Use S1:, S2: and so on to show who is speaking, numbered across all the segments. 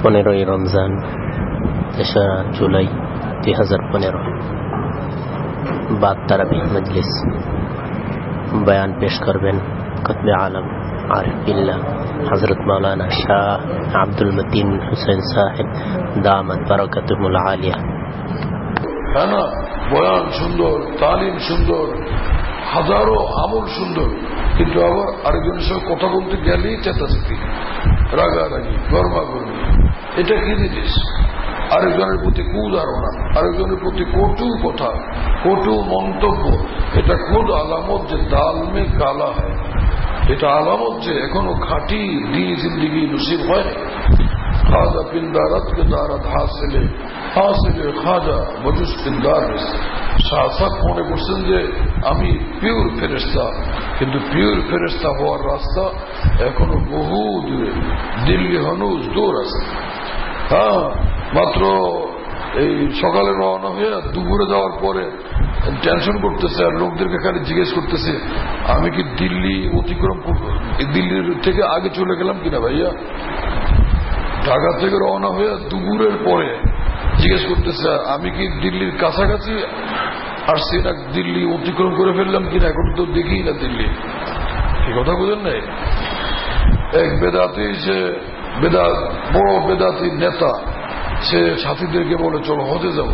S1: 15ই রমজান 3 জুলাই 2015 বাদ তারাবিহ মজলিস। বয়ান পেশ করবেন কুতুবে আলম আরিফ বিল্লাহ হযরত মাওলানা শাহ আব্দুল মতিন হুসেন সাহেব দামাত বারাকাতুহুল আলিয়া।
S2: না, বয়ান সুন্দর, তালিম সুন্দর, হাজারো আমল সুন্দর, কিন্তু আবার আরেকজনের সঙ্গে কথা বলতে গেলেই চেতাচেতি, রাগারাগি, গরমাগরমি। এটা কি জিনিস? আরেকজনের প্রতি কুধারণা, আরেকজনের প্রতি কটু কথা, কটু মন্তব্য। এটা খুদ আলামত যে দাল মে কালা হয়। এটা আলামত যে এখনো খাঁটি দিন জিন্দিগি নসিব হয়। খাজা পিন্দারত কে দারত হাসিলে হাসিলে খাজা মজুস পিন্দার। শাহসাব মনে করছেন যে আমি পিওর ফেরেশতা, কিন্তু পিওর ফেরেশতা হওয়ার রাস্তা এখনো বহু দূরে। দিল্লি হনুজ দূর আছে। হ্যাঁ, মাত্র এই সকালে রওনা হয়ে দুপুরে যাওয়ার পরে টেনশন করতেছে, আর লোকদেরকে খালি জিজ্ঞেস করতেছে আমি কি দিল্লি অতিক্রম করবো, দিল্লির থেকে আগে চলে গেলাম কিনা ভাইয়া। ঢাকা থেকে রওনা হয়ে দুপুরের পরে জিজ্ঞেস করতেছে আমি কি দিল্লির কাছাকাছি আসছি না দিল্লি অতিক্রম করে ফেললাম কিনা, এখন তো দেখি না দিল্লি। কি কথা বুঝেন নাই? এক বেদাতি, সে বড় বেদাতি নেতা, সে সাথীদেরকে বলে চলো হজে যাব,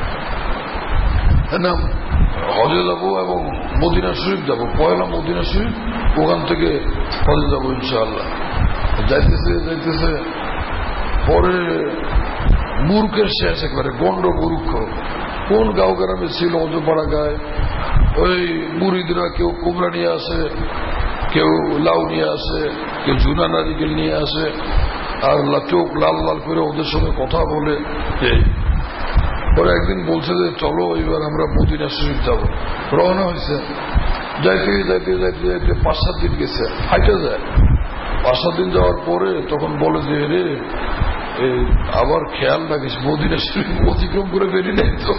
S2: না হজে যাব এবং মদিনা শরীফ যাব, পয়লা মদিনা শরীফ, ওখান থেকে হজে যাব ইনশাআল্লাহ। যাইতেছে পরে মূর্খের শেষ, একবারে গন্ড মূর্খ। কোন গাঁও গ্রামে ছিল, অজপাড়া গায়ে, ওই মুরিদরা কেউ কুমড়া নিয়ে আসে, কেউ লাউ নিয়ে আসে, কেউ ঝুনা নারিকেল নিয়ে আসে, আর চোখ লাল লাল করে ওদের সঙ্গে কথা বলে। ওরা একদিন বলছে যে চলো এবার আমরা মদিনা শরীফ যাব। রওনা হয়েছে, যাইতে যাইতে যাইতে যাইতে 5-7 দিন গেছে, হাইটে যায়। 5-7 দিন যাওয়ার পরে তখন বলে যে রে আবার খেয়াল রাখিস মদিনা শরীফ অতিক্রম করে বেরিয়ে নেই তো।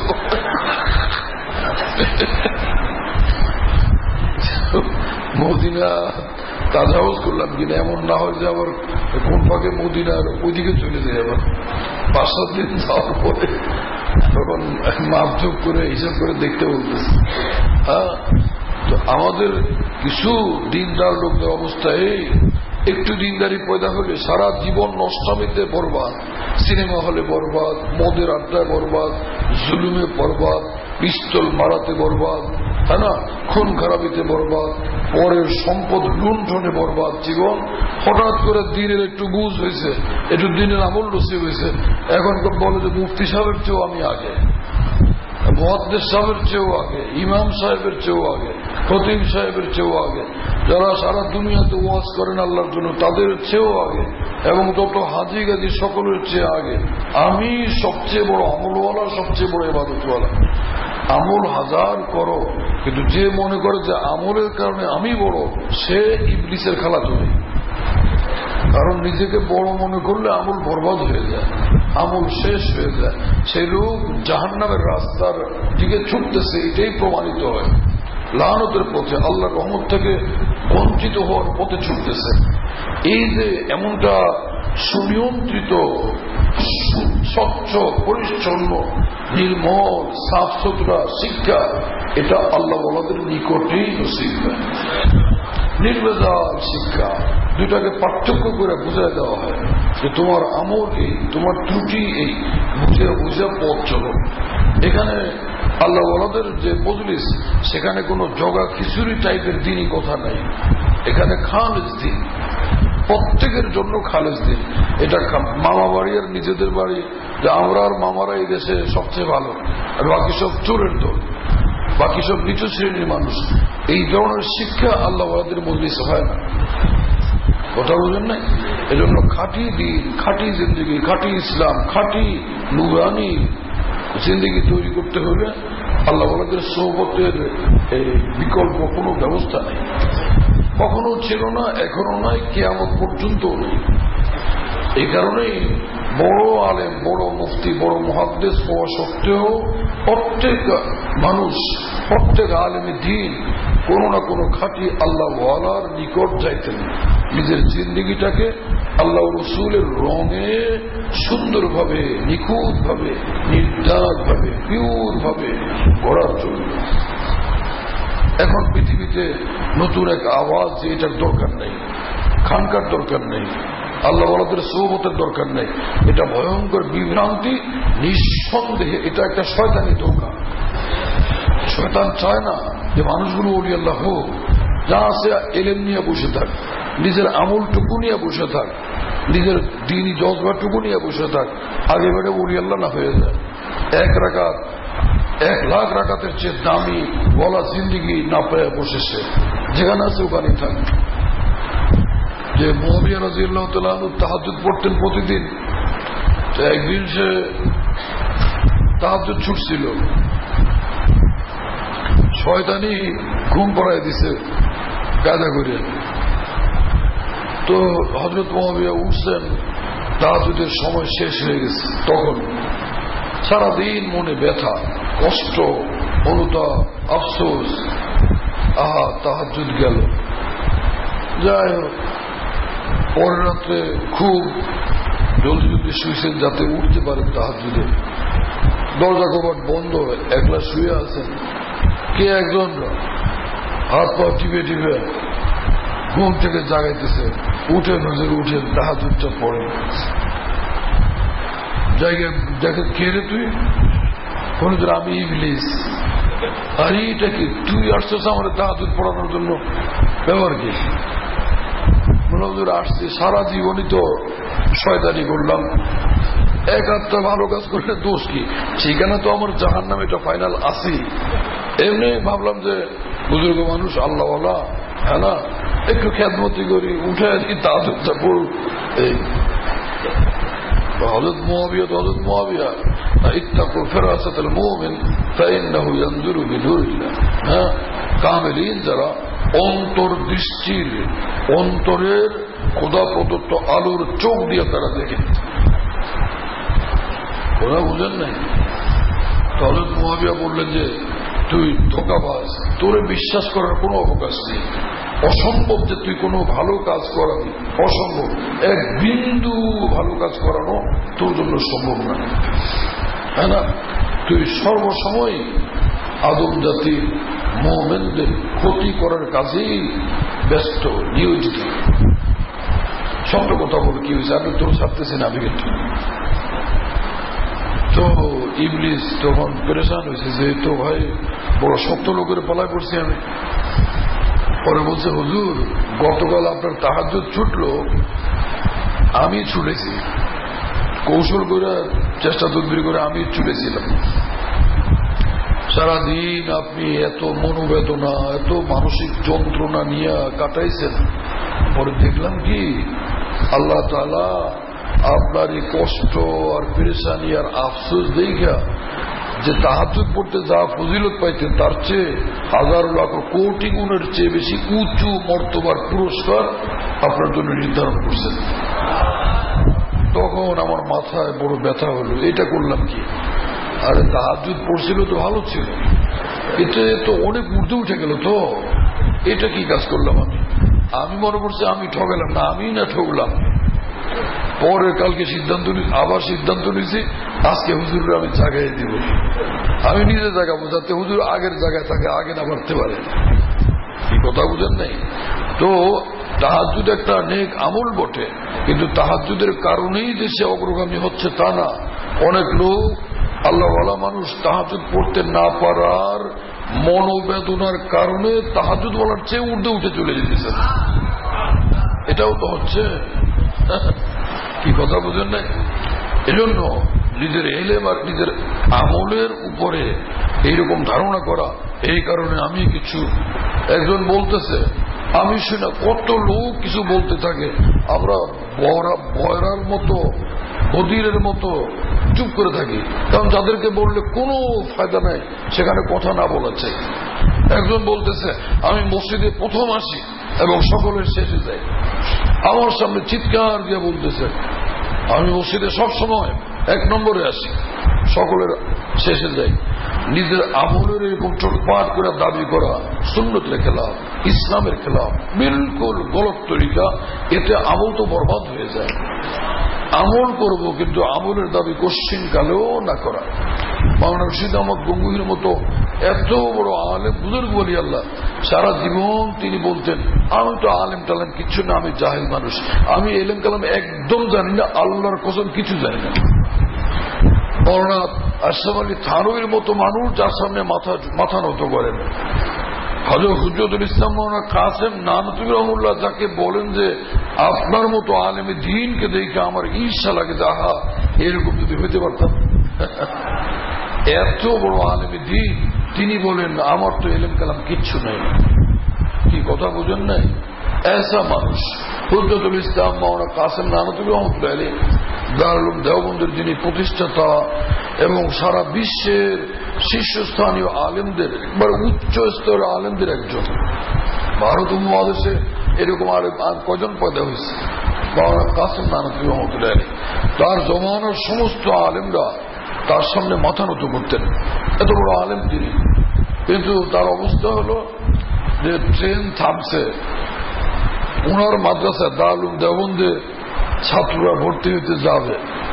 S2: মদিনা তাজাওয়াজ করলাম কিনা, এমন না হয় যে আবার কোন পাকে মদিনার ওইদিকে চলে যায়। আবার 5-7 দিন যাওয়ার পরে তখন মাপঝোপ করে হিসাব করে দেখতে বলতেছে। হ্যাঁ, তো আমাদের কিছু দিনদার লোকদের অবস্থা এই, একটু দিনদারি পয়দা হলে সারা জীবন নষ্টামিতে বরবাদ, সিনেমা হলে বরবাদ, মদের আড্ডায় বরবাদ, জুলুমে বরবাদ, পিস্তল মারাতে বরবাদ, তাই না, খুন খারাপিতে বরবাদ, পরের সম্পদ লুণ্ঠনে বরবাদ জীবন। হঠাৎ করে দিনের একটু বুঝ হয়েছে, একটু দিনের আমল নসিব হয়েছে, এখন বলে যে মুফতি সাহেবের চেয়েও আমি আগে, মুহাদ্দিস সাহেবের চেয়েও আগে, ইমাম সাহেবের চেয়েও আগে, খতিব সাহেবের চেয়েও আগে, যারা সারা দুনিয়াতে ওয়াজ করেন আল্লাহর জন্য তাদের চেয়েও আগে, এবং তত হাজি গাজি সকলের চেয়ে আগে। আমি সবচেয়ে বড় আমলওয়ালা, সবচেয়ে বড় ইবাদতওয়ালা। আমল হাজার করো, কিন্তু যে মনে করে যে আমলের কারণে আমি বড়, সে ইবলিসের খেলা চলে। কারণ নিজেকে বড় মনে করলে আমল বরবাদ হয়ে যায়, আমল শেষ হয়ে যায়। সেই লোক জাহান্নামের রাস্তার দিকে ছুটতেছে, এটাই প্রমাণিত হয়। লানতের পথে, আল্লাহর রহমত থেকে বঞ্চিত হওয়ার পথে ছুটতেছে। এই যে এমনটা সুনিয়ন্ত্রিত, স্বচ্ছ, পরিচ্ছন্ন, নির্মল, সাফ সুতরা শিক্ষা, এটা আল্লাহ ওয়ালাদের নিকটেই নসিব হয়। নির্ভেজাল শিক্ষা, দুটাকে পার্থক্য করে বুঝাই দেওয়া হয় যে তোমার আমল এই, তোমার ত্রুটি এই, বুঝে বুঝে পথ চলো। এখানে আল্লাহ ওয়ালাদের যে মজলিস, সেখানে কোনো জগা খিচুড়ি টাইপের দিনই কথা নাই। এখানে খালেজ দিন, প্রত্যেকের জন্য খালেজ দিন। এটা মামা বাড়ি আর নিজেদের বাড়ি, যে আমরা আর মামারা এই দেশে সবচেয়ে ভালো, আর বাকি সব চোরের দল, বাকি সব নিচু শ্রেণীর মানুষ। এই ধরনের শিক্ষা আল্লাহ ওয়ালাদের মজলিস হয় না। কথা বুঝেন নাই? এজন্য খাঁটি দিন, খাঁটি জিন্দগি, খাঁটি ইসলাম, খাঁটি নুরানি জিন্দগি তৈরি করতে হলে আল্লাহ ওয়ালাদের সোহবতের বিকল্প কোনো ব্যবস্থা নেই। কখনো ছিল না, এখনো নাই, কিয়ামত পর্যন্ত নেই। এই কারণেই বড় আলেম, বড় মুফতি, বড় মুহাদ্দিস হওয়া সত্ত্বেও প্রত্যেক মানুষ, প্রত্যেক আলেমী দ্বীন কোনো না কোনো খাঁটি আল্লাহ ওয়ালার নিকট যাইতেন। নিজের জিন্দিগিটাকে আল্লাহ রসুলের রঙে সুন্দরভাবে, নিখুঁতভাবে, নির্দাসভাবে, পিওরভাবে গড়ার জন্য। এখন পৃথিবীতে নতুন এক আওয়াজ যে এটার দরকার নেই, খানকার দরকার নেই, আল্লাহ ওয়ালাদের সোহবতের দরকার নেই। এটা ভয়ঙ্কর বিভ্রান্তি, নিঃসন্দেহে এটা একটা শয়তানি ধোঁকা। শয়তান চায় না যে মানুষগুলো ওলি আল্লাহ হোক, যা আছে এলেম নিয়ে বসে থাক, নিজের আমলটুকু নিয়ে বসে থাক, নিজের দিনই জজবাটুকু নিয়ে বসে থাক, আগে বেড়ে ওলি আল্লাহ না হয়ে যায়। 1 রাকাত 1 লাখ রাকাতের চেয়ে দামি বলা জিন্দিগি না পেয়ে বসেছে, যেখানে আছে ওখানেই থাকে। যে মুআবিয়া রাদিয়াল্লাহু তাআলা আনহু তাহাজ্জুদ পড়তেন প্রতিদিন, একদিন সে তাহাজ্জুদ ছুটছিল, শয়তানি ঘুম পড়ায় দিছে কায়দা করে। তো হযরত মুআবিয়া উঠছেন, তাহাজ্জুদের সময় শেষ হয়ে গেছে। তখন সারাদিন মনে ব্যথা, কষ্ট, অনুতাপ, আফসোস, আহা তাহাজ্জুদ গেল। যাই হোক, পরের রাত্রে খুব জলদি জলদি শুয়েছেন যাতে উঠতে পারেন তাহাজ্জুদে। দরজা কপাট বন্ধ, একলা শুয়ে আছেন। কে একজন হাত পা টিপে টিপে ঘুম থেকে জাগাইতেছে, উঠেন হুজুর উঠেন, তাহাজ্জুদটা পড়েন। জায়গায় দেখে, কে রে তুই? হুজুর আমি ইবলিস। আরে এটা কি, তুই আসছিস আমার তাহাজ্জুদ পড়ানোর জন্য? ব্যবহার কি? হুজুর আসছি, সারা জীবনই তো শয়তানি করলাম, এক হাতটা ভালো কাজ করলে দোষ কি? সেখানে তো আমার জাহান্নাম এটা ফাইনাল আছে। এমনি ভাবলাম যে বুজুর্গ মানুষ, আল্লাহওয়ালা, হ্যাঁ না, একটু খেদমতি করি, উঠে তাহাজ্জুদটা পড়ু। এই হযরত মুআবিয়া ইত্তাকু ফিরাসাতাল মুমিন ফাইন্নাহু ইয়ানজুরু বিনুরিল্লাহ। হ্যাঁ, কামেলিন যারা অন্তর্দৃষ্টির, অন্তরের খোদা প্রদত্ত আলোর চোখ দিয়ে তারা দেখেন। ওরা বুঝেন নাই। হযরত মুআবিয়া বললেন যে তুই ধোঁকাবাজ, তোরে বিশ্বাস করার কোনো অবকাশ নেই, অসম্ভব যে তুই কোনো ভালো কাজ করাবি, অসম্ভব। এক বিন্দু ভালো কাজ করানো তোর জন্য সম্ভব না, হ্যাঁ না? তুই সর্বসময় আদম জাতির মুমিনদের ক্ষতি করার কাজেই ব্যস্ত, নিয়োজিত। সত্য কথা বলে কি হয়েছে, আমি তোর ছাড়তেছি না, আমি কিন্তু। তো ইবলিস তখন পেরেশান হয়েছে যে তো ভাই বড় শক্ত লোকের পালায় পড়ছি আমি। পরে বলছে, হুজুর গতকাল আপনার তাহাজ্জুদ ছুটলো, আমি ছুটেছি, কৌশল করে চেষ্টা তদবির করে আমি ছুটেছিলাম। সারাদিন আপনি এত মনোবেদনা, এত মানসিক যন্ত্রণা নিয়ে কাটাইছেন। পরে দেখলাম কি আল্লাহ তাআলা আপনার এই কষ্ট আর পেরেশানি আর আফসোস দেখা যে তাহাজ্জুদ পড়তে যা ফজিলত পাইতেন তার চেয়ে হাজার লাখ কোটি গুণের চেয়ে বেশি উঁচু মর্তবার পুরস্কার আপনার জন্য নির্ধারণ করছেন। তখন আমার মাথায় বড় ব্যথা হলো, এটা করলাম কি? আরে তাহাজ্জুদ পড়ছিল তো ভালো ছিল, এতে তো অনেক ঊর্ধ্বে উঠে গেল। তো এটা কি কাজ করলাম আমি? আমি মনে করছি আমি ঠকালাম না, আমি না ঠকলাম। পরে কালকে আবার সিদ্ধান্ত নিয়েছি, আজকে হুজুরের আমি জায়গায় দিব, আমি নিজে জায়গাবো যাতে হুজুর আগের জায়গায় থাকে, আগে না বাড়তে পারে। কি কথা বুঝেন নাই? তো তাহাজ্জুদ একটা নেক আমল বটে, কিন্তু তাহাজ্জুদের কারণেই যে সে অগ্রগামী হচ্ছে তা না। অনেক লোক আল্লাহওয়ালা মানুষ তাহাজ্জুদ পড়তে না পারার মনোবেদনার কারণে তাহাজ্জুদ বলার চেয়ে ঊর্ধ্বে উঠে চলে যেতেছে। এটাও তো হচ্ছে। কি কথা বুঝেন নাই? এজন্য নিজের এলেম আর নিজের আমলের উপরে এইরকম ধারণা করা, এই কারণে আমি কিছু, একজন বলতেছে আমি শুনে কত লোক কিছু বলতে থাকে, আমরা বয়রার মতো, বদিরের মতো চুপ করে থাকি, কারণ যাদেরকে বললে কোনো ফায়দা নাই সেখানে কথা না বলা চাই। একজন বলতেছে আমি মসজিদে প্রথম আসি এবং সকলের শেষে যাই, আমার সামনে চিৎকার দিয়ে বলতেছে আমি মসজিদে সব সময় 1 নম্বরে আসি, সকলের শেষে যায়। নিজের আমলের এরকম চোটপাট করে দাবি করা সুন্নতের খেলাফ, ইসলামের খেলাফ, বিলকুল গলত তরিকা। এতে আমল তো বরবাদ হয়ে যায়। আমল করব কিন্তু আমলের দাবি কোশ্চিন কালেও না করা। মাওলানা রশিদ আহমদ গঙ্গুহির মতো এত বড় আলেম বুজুর্গ বলি আল্লাহ, সারা জীবন তিনি বলতেন আমি তো আলেম টালেম কিচ্ছু না, আমি জাহিল মানুষ, আমি এলেম কালাম একদম জানি না, আল্লাহর কসম কিছু জানি না। মাওলানা আশরাফ আলী থানভীর মতো মানুষ যার সামনে মাথা নত করেন। হযরত হুজ্জতুল ইসলাম মাওলানা কাসেম নানতুবি রহমাতুল্লাহ যাকে বলেন যে আপনার মতো আলেমে দ্বীনকে দেখে আমার ঈর্ষা লাগে, আহা এরকম যদি হইতে পারতাম। এত বড় আলেমে দ্বীন, তিনি বলেন আমার তো এলেম কালাম কিচ্ছু নেই। কি কথা বুঝেন নাই? এসা মানুষ হুজ্জতুল ইসলাম মাওলানা কাসেম নানতুবি রহমাতুল্লাহ আলাইহি দারুল উলুম দেওবন্দের যিনি প্রতিষ্ঠাতা এবং সারা বিশ্বের শীর্ষস্থানীয় আলেমদের একবার উচ্চ স্তরের আলেমদের একজন। ভারত উপমহাদেশে এরকম আর কজন পয়দা হয়েছে? মাওলানা কাসেম নানতুবি রহমাতুল্লাহ আলাইহি। তার জমানার সমস্ত আলেমরা তার সামনে মাথা নত করতেন, এত বড় আলেম তিনি। কিন্তু তার অবস্থা হলো যে ট্রেন থামছে, উনার মাদ্রাসায় দারুল উলুম দেওবন্দে ছাত্ররা ভর্তি হইতে যাবে,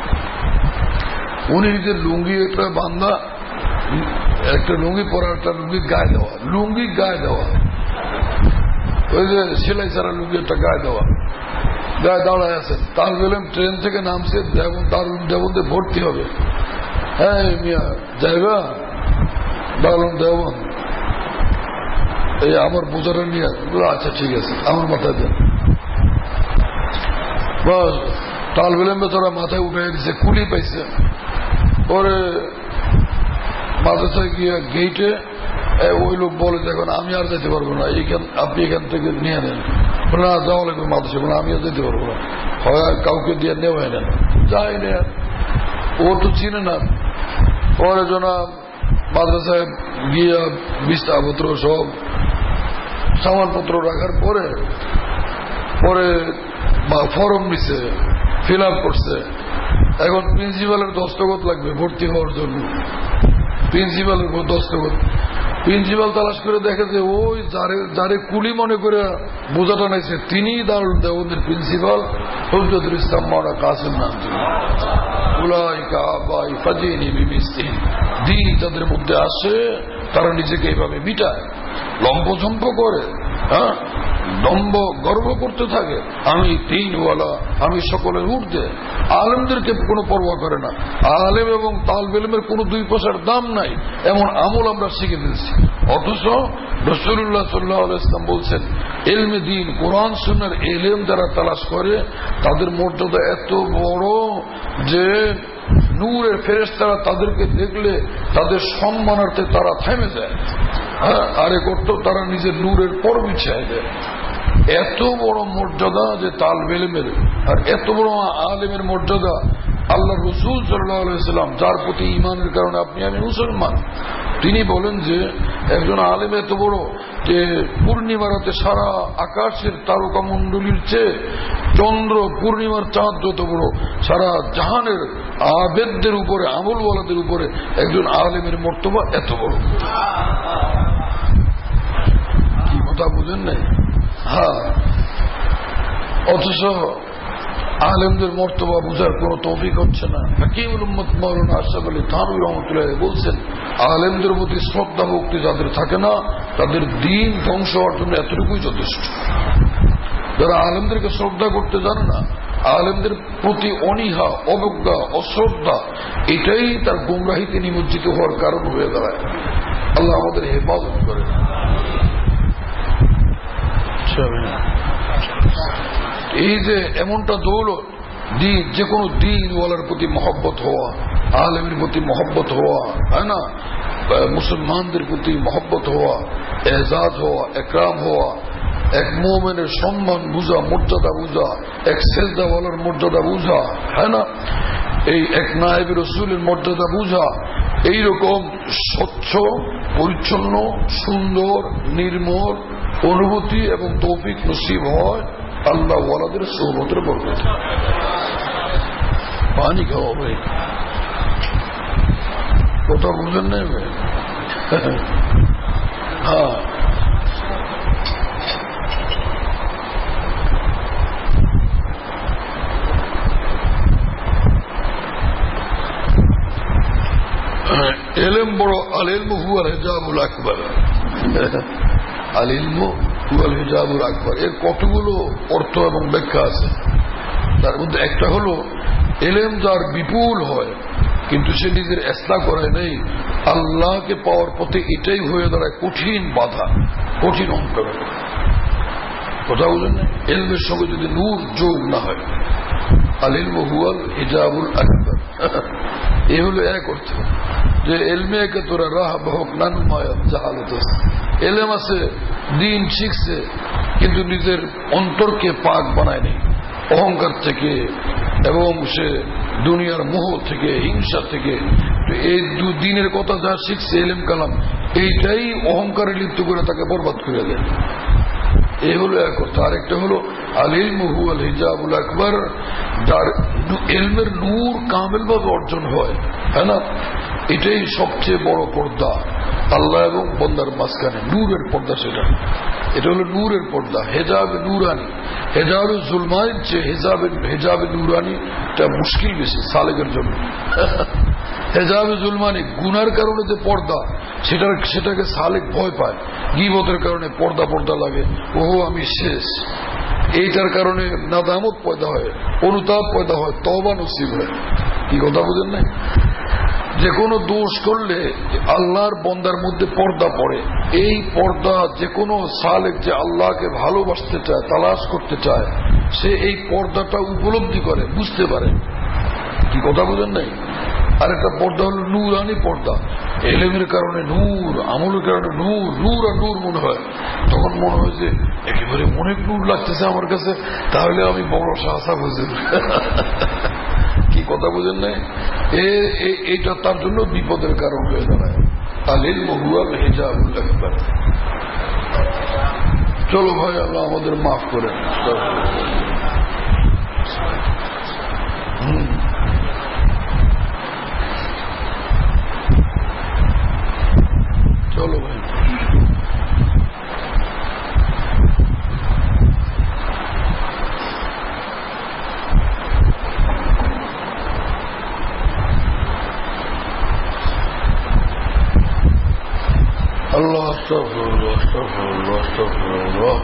S2: উনি নিজের লুঙ্গি একটা বান্ধা, একটা লুঙ্গি পরা, একটা লুঙ্গি গায়ে দেওয়া, লুঙ্গি গায়ে দেওয়া, ওই যে সেলাই ছাড়া লুঙ্গি একটা গায়ে দেওয়া, গায়ে দাঁড়ায় আছেন। তার বললাম ট্রেন থেকে নামছে, দারুল উলুম দেওবন্দে ভর্তি হবে। হ্যাঁ মিয়া যাইবা দারুল উলুম দেওবন্দ, এই আমার বোঝাটা নিয়ে, আচ্ছা ঠিক আছে আমার মাথায় দেন। বস তাল বিলম্বে তোরা মাথায় উঠে দিচ্ছে, কুলি পাইছে। পরে মাদ্রাসায় গিয়ে গেইটে ওই লোক বলে দেখুন আমি আর যেতে পারবো না, আপনি এখান থেকে নিয়ে নেন। না যাওয়া লাগবে মাদ্রাসা, বলে আমি আর যেতে পারবো না, হয় কাউকে দিয়ে নেওয়াই নেন। যাই নেন, ও তো চিনে না। পরে জনাব মাদ্রাসায় গিয়ে বিস্তাপত্র সব সামানপত্র রাখার পরে ফর্ম নিছে, ফিল আপ করছে। এখন প্রিন্সিপালের দস্তখত লাগবে ভর্তি হওয়ার জন্য, প্রিন্সিপালের দস্তখত। প্রিন্সিপাল তালাশ করে দেখে যে ওই যারে কুলি মনে করে বোঝাটা নাইছে তিনি দারুল উলুম দেওবন্দের প্রিন্সিপাল হুজ্জতুল ইসলাম মাওলানা কাসেম নানতুবি। উলাইকা আবাই ফাজিনি বিমিসলিহি। দ্বীন যাদের মধ্যে আসে তারা নিজেকে এইভাবে মিটায়, লম্বঝম্প করে, হ্যাঁ দম্ভ গর্ব করতে থাকে, আমি তিনওয়ালা, আমি সকলের ঊর্ধ্বে। আলেমদেরকে কোনো পরোয়া করে না। আলেম এবং তালবে ইলমের কোনো দুই পয়সার দাম নাই, এমন আমল আমরা শিখে দিয়েছি। অথচ রাসূলুল্লাহ সাল্লাল্লাহু আলাইহি ওয়াসাল্লাম বলছেন ইলমে দ্বীন, কোরআন সুন্নাহর ইলম যারা তালাশ করে তাদের মর্যাদা এত বড় যে নূরের ফেরেশতারা তাদেরকে দেখলে তাদের সম্মানার্থে তারা থেমে যায়। হ্যাঁ, আরে করতো তারা নিজের নূরের পর বিছায় দেয়। এত বড় মর্যাদা যে তালবে ইলমের, আর এত বড় আলেমের মর্যাদা আল্লাহ রাসূল সাল্লাল্লাহু আলাইহি ওয়াসাল্লাম, যার প্রতি ঈমানের কারণে আপনি আমি মুসলমান, তিনি বলেন যে একজন আলেম এত বড় যে পূর্ণিমা রাতে সারা আকাশের তারকা মণ্ডলীর চেয়ে চন্দ্র পূর্ণিমার চাঁদ যত বড়, সারা জাহানের আবেদদের উপরে, আমলওয়ালাদের উপরে একজন আলেমের মর্তবা এত বড়। কি কথা বুঝেন নাই? হ্যাঁ, অথচ আলেমদের মর্তবা বুঝার কোন তৌফিক হচ্ছে না। হাকিমুল উম্মত মাওলানা আশরাফ আলী থানভী রহমাতুল্লাহ বলছেন আলেমদের প্রতি শ্রদ্ধা ভক্তি যাদের থাকে না তাদের দ্বীন ধ্বংস হওয়ার জন্য এতটুকুই যথেষ্ট। যারা আলেমদেরকে শ্রদ্ধা করতে জানে না, আলেমদের প্রতি অনীহা, অবজ্ঞা, অশ্রদ্ধা, এটাই তার গুমরাহিতে নিমজ্জিত হওয়ার কারণ হয়ে দাঁড়ায়। আল্লাহ আমাদের হেফাজত করে। এই যে এমনটা দৌলত দিন, যে কোনো দিন ওয়ালার প্রতি মহব্বত হওয়া, আলেমের প্রতি মহব্বত হওয়া, হয় না, মুসলমানদের প্রতি মহব্বত হওয়া, এজাজ হওয়া, একরাম হওয়া, এক মুমিনের সম্মান বুঝা, মর্যাদা বুঝা, এক সেজদাওয়ালার মর্যাদা বুঝা, হয় না, এই এক নায়েবে রাসূলের মর্যাদা বুঝা, এইরকম স্বচ্ছ পরিচ্ছন্ন সুন্দর নির্মল অনুভূতি এবং তৌফিক নসিব হয় আল্লাহ ওয়ালাদের সোহবতের বরকতে। পানি খাওয়া ভাই। কথা বুঝেন না? হ্যাঁ, এলেম বড়। আল ইলমু হুয়াল হিজাবুল আকবার, আল ইলমু হুয়াল হিজাবুল আকবার। এর কতগুলো অর্থ এবং ব্যাখ্যা আছে। তার মধ্যে একটা হলো এলেম যার বিপুল হয় কিন্তু সে নিজের ইসলাহ করে নেই, আল্লাহকে পাওয়ার পথে এটাই হয়ে দাঁড়ায় কঠিন বাধা, কঠিন অন্তর। কথা বলেন না? এলমের সঙ্গে যদি নূর যোগ না হয়, আল ইলমু হুয়াল হিজাবুল আকবার, এ হলো এক অর্থ। যে এলমে কে তোরা রাহ বহক নান মায়াত জাহালত, এলেম আছে, দিন শিখছে কিন্তু নিজের অন্তরকে পাক বানায় নেই অহংকার থেকে এবং সে দুনিয়ার মোহ থেকে, হিংসা থেকে। এই দিনের কথা যা শিখছে এলেম কালাম, এইটাই অহংকারে লিপ্ত করে তাকে বরবাদ করে দেয়। এই হলো এক কথা। আরেকটা হলো আল ইলমু হুয়াল হিজাবুল আকবার, যার এলমের নূর কামেল ভাবে অর্জন হয়, হ্যাঁ না, এটাই সবচেয়ে বড় পর্দা আল্লাহ এবং বন্দার মাঝখানে, নূরের পর্দা সেটা। এটা হলো নূরের পর্দা, হেজাবে নূরানি। হেজাবে জুলমানের চেয়ে হেজাবে নূরানি এটা মুশকিল বেশি সালেকের জন্য। হেজাবে জুলমানি গুনার কারণে যে পর্দা, সেটাকে সালেক ভয় পায়। গীবতের কারণে পর্দা লাগে, ওহো আমি শেষ। এইটার কারণে নাদামত পয়দা হয়, অনুতাপ পয়দা হয়, তওবা নসিব হয়। কি কথা বুঝেন নাই? যে কোনো দোষ করলে আল্লাহর বন্দার মধ্যে পর্দা পড়ে। এই পর্দা যে কোনো সালেক যে আল্লাহকে ভালোবাসতে চায়, তালাশ করতে চায়, সে এই পর্দাটা উপলব্ধি করে, বুঝতে পারে। কি কথা বুঝেন নাই? আর একটা পর্দা হল নূরানি পর্দা, এলেমের কারণে নূর, আমলের কারণে নূর, নূর আর নূর মনে হয়। তখন মনে হয় যে একেবারে অনেক নূর লাগতেছে আমার কাছে, তাহলে আমি বড় সাহসা বুঝি। কি কথা বুঝেন নাই? এইটা তার জন্য বিপদের কারণ হয়ে দাঁড়ায়। আল ইলমু হুয়াল হিজাবুল আকবার। চলো ভাই, আল্লাহ আমাদের মাফ করেন। চলো ভাই, আল্লাহ আস্তাগফিরুল্লাহ আস্তাগফিরুল্লাহ আস্তাগফিরুল্লাহ।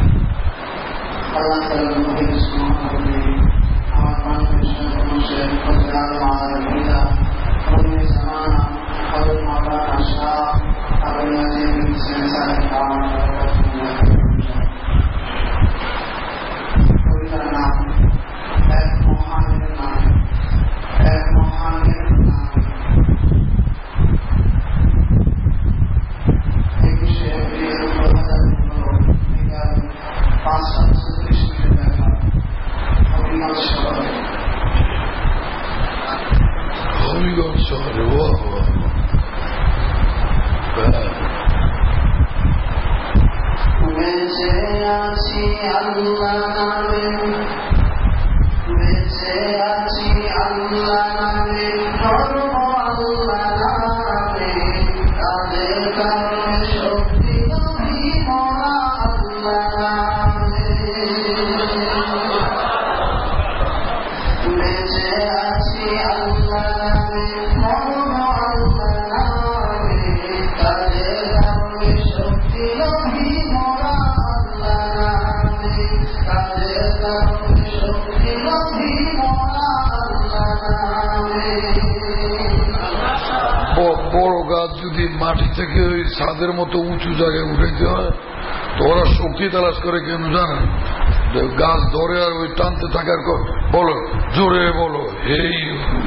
S2: বড় গাছ যদি মাটি থেকে ওই ছাদের মতো উঁচু জায়গায় উঠাইতে হয়, তো ওরা শক্তি তালাশ করে কেন জানেন? গাছ ধরে আর ওই টানতে থাকার বলো, জোরে বলো, এই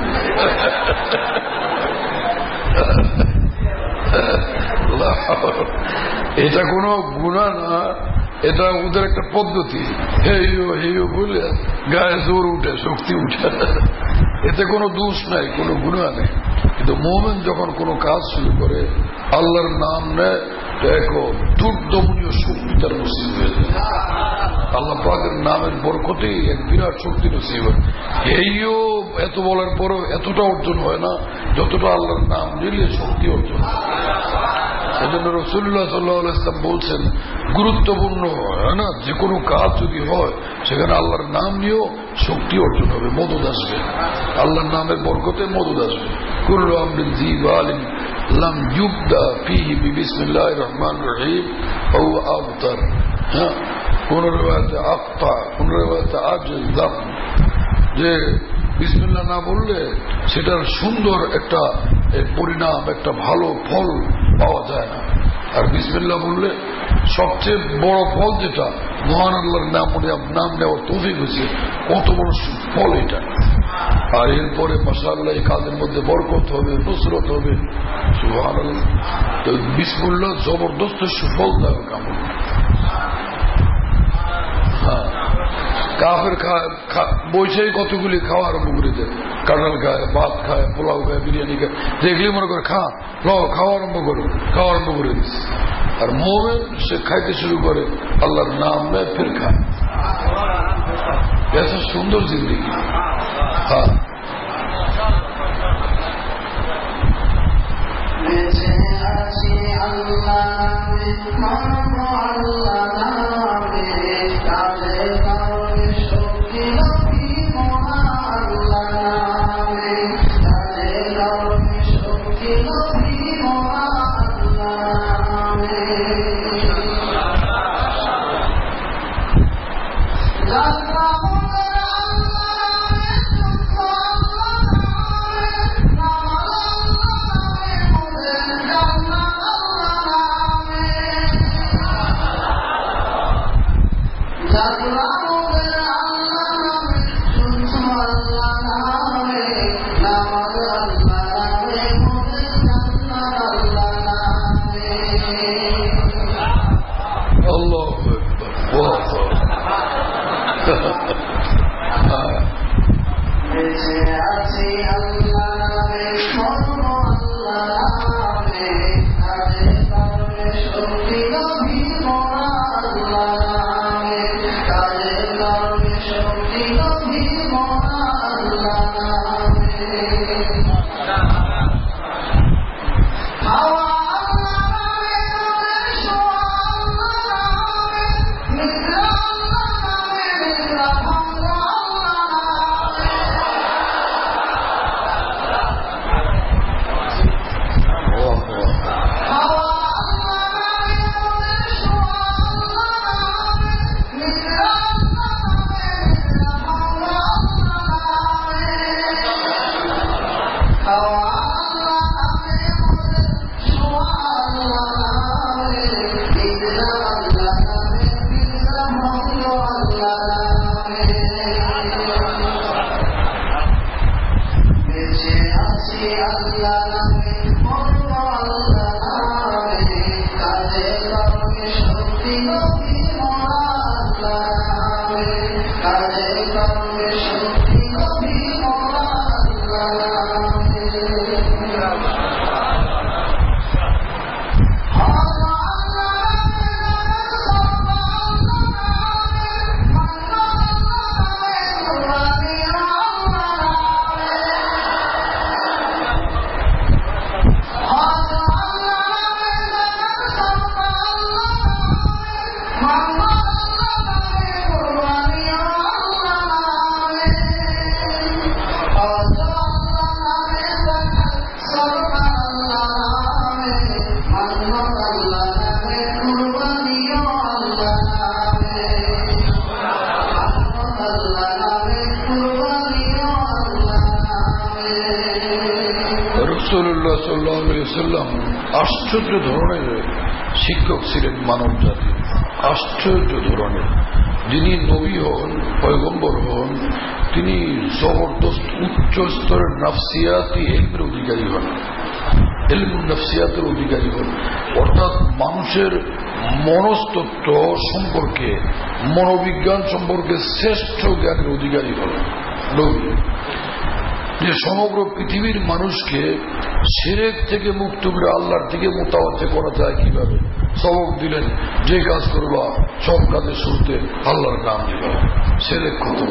S2: এটা কোনো গুনাহ না, এটা ওদের একটা পদ্ধতি। হেইও হেইও বলে গায়ে জোর উঠে, শক্তি উঠে, এতে কোনো দোষ নাই, কোনো গুনাহ নেই। কিন্তু মুমিন যখন কোনো কাজ শুরু করে, আল্লাহর নাম নেয়, দেখো দুর্দমনীয় শক্তি তার নসিব হয়ে যায়। আল্লাহ পাকের নামের বরকতেই এক বিরাট শক্তি নসিব হয়। এইও এত বলার পরও এতটা অর্জন হয় না যতটা আল্লাহর নাম নিলে শক্তি অর্জন। সেজন্য রাসূলুল্লাহ সাল্লাল্লাহু আলাইহি ওয়াসাল্লাম বলছেন গুরুত্বপূর্ণ হয় না, যে কোনো কাজ যদি হয় সেখানে আল্লাহর নাম নিয়েও শক্তি অর্জন হবে, মদদ আসবে, আল্লাহর নামের বরকতে মদদ আসবে। কুল্লু আমরিন জি বালিন লাম ইউবদা ফীহি বিসমিল্লাহির রহমানির রহিম ফাহুয়া আবতার। হ্যাঁ, কোন রিওয়ায়াতে আক্তা, কোন রিওয়ায়াতে আজদাম, যে বিসমিল্লাহ না বললে সেটার সুন্দর একটা পরিণাম, একটা ভালো ফল পাওয়া যায় না। আর বিসমিল্লাহ বললে সবচেয়ে বড় ফল যেটা, মহান আল্লাহর নাম নেওয়ার তৌফিক হয়েছে, কত বড় ফল এটা। আর এরপরে মাশাআল্লাহ এই কাজের মধ্যে বরকত হবে, নুসরত হবে। সুবহানাল্লাহ। তো বিসমিল্লাহ জবরদস্ত সুফল দেওয়ার কামনা। হ্যাঁ, কাফের বৈশাখী কতগুলি খাওয়া আরম্ভ করে দেয়, কাঁঠাল খায়, ভাত খায়, পোলাও খায়, বিরিয়ানি খায়, দেখলি মনে করে খাওয়া আরম্ভ করে দিচ্ছে। আর মোমেন সে খাইতে শুরু করে, আল্লাহর নাম নেয়, ফের খায়। এত সুন্দর জিন্দেগি। হ্যাঁ, রাসূলুল্লাহ সাল্লাল্লাহু আলাইহি ওয়াসাল্লাম আশ্চর্য ধরনের শিক্ষক ছিলেন মানব জাতির, আশ্চর্য ধরনের। যিনি নবী হন, পয়গম্বর হন, তিনি জবরদস্ত উচ্চ স্তরের নাফসিয়াতি ইলমের অধিকারী হন, ইলমুন নাফসিয়াতের অধিকারী হন। অর্থাৎ মানুষের মনস্তত্ত্ব সম্পর্কে, মনোবিজ্ঞান সম্পর্কে শ্রেষ্ঠ জ্ঞানের অধিকারী হন নবী। যে সমগ্র পৃথিবীর মানুষকে শিরক থেকে মুক্ত করে আল্লাহর দিকে মোতাওয়াজ্জে করা যায় কিভাবে, সবক দিলেন যে কাজ করবা সব কাজের শুরুতে আল্লাহর নাম দিবা। শিরক কত,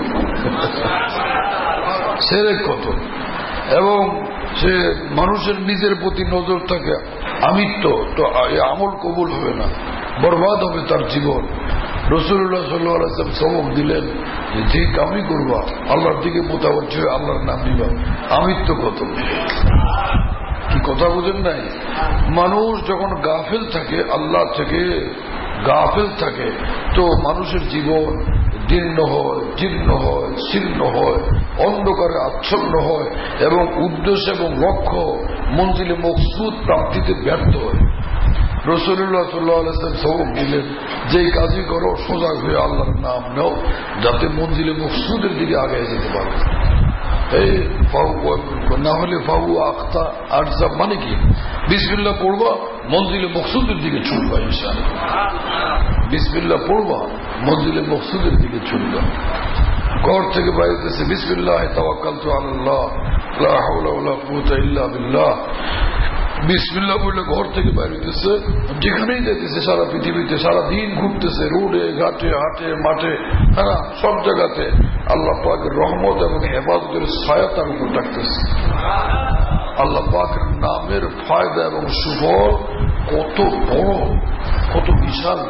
S2: শিরক কত। এবং সে মানুষের নিজের প্রতি নজর থাকে, আমিত্ব তো আমল কবুল হবে না, বরবাদ হবে তার জীবন। রাসূলুল্লাহ সাল্লাল্লাহু আলাইহি ওয়াসাল্লাম সবক দিলেন যে কামই করবা আল্লাহর দিকে মোতাবজ্জ হয়ে আল্লাহর নাম দিবা। আমিত্ব কত, কি কথা বুঝেন নাই? মানুষ যখন গাফেল থাকে, আল্লাহ থেকে গাফেল থাকে, তো মানুষের জীবন দীর্ণ হয়, জীর্ণ হয়, শীর্ণ হয়, অন্ধকারে আচ্ছন্ন হয় এবং উদ্দেশ্য এবং লক্ষ্য মঞ্জিলে মকসুদ প্রাপ্তিতে ব্যর্থ হয়। রাসূলুল্লাহ সাল্লাল্লাহু আলাইহি ওয়াসাল্লাম সবক দিলেন যে কাজই করো সজাগ হয়ে আল্লাহর নাম নাও, যাতে মঞ্জিলে মকসুদের দিকে আগে যেতে পারো। না হলে ফাউ আখতা আরজা মানে কি? বিসমিল্লাহ পড়বা, মঞ্জিলে মকসুদের দিকে ছুটবা ইনশাআল্লাহ। বিসমিল্লাহ পড়বা, মঞ্জিলে মকসুদের দিকে ছুটবা। ঘর থেকে বাইরেতেছে বিসমিল্লাহ তাওয়াক্কালতু আলাল্লাহ লা হাওলা ওয়ালা কুওয়াতা ইল্লা বিল্লাহ, বিসমিল্লাহ বলে ঘর থেকে বাইরেতেছে, যেখানেই যেতেছে সারা পৃথিবীতে, সারা দিন ঘুরতেছে, রোডে ঘাটে হাটে মাঠে, হ্যাঁ সব জায়গাতে আল্লাহ পাকের রহমত এবং হেফাজতের ছায়া তার উপর থাকতেছে। আল্লাহ পাকের নামের ফায়দা এবং সুফল কত বড়, কত বিশাল।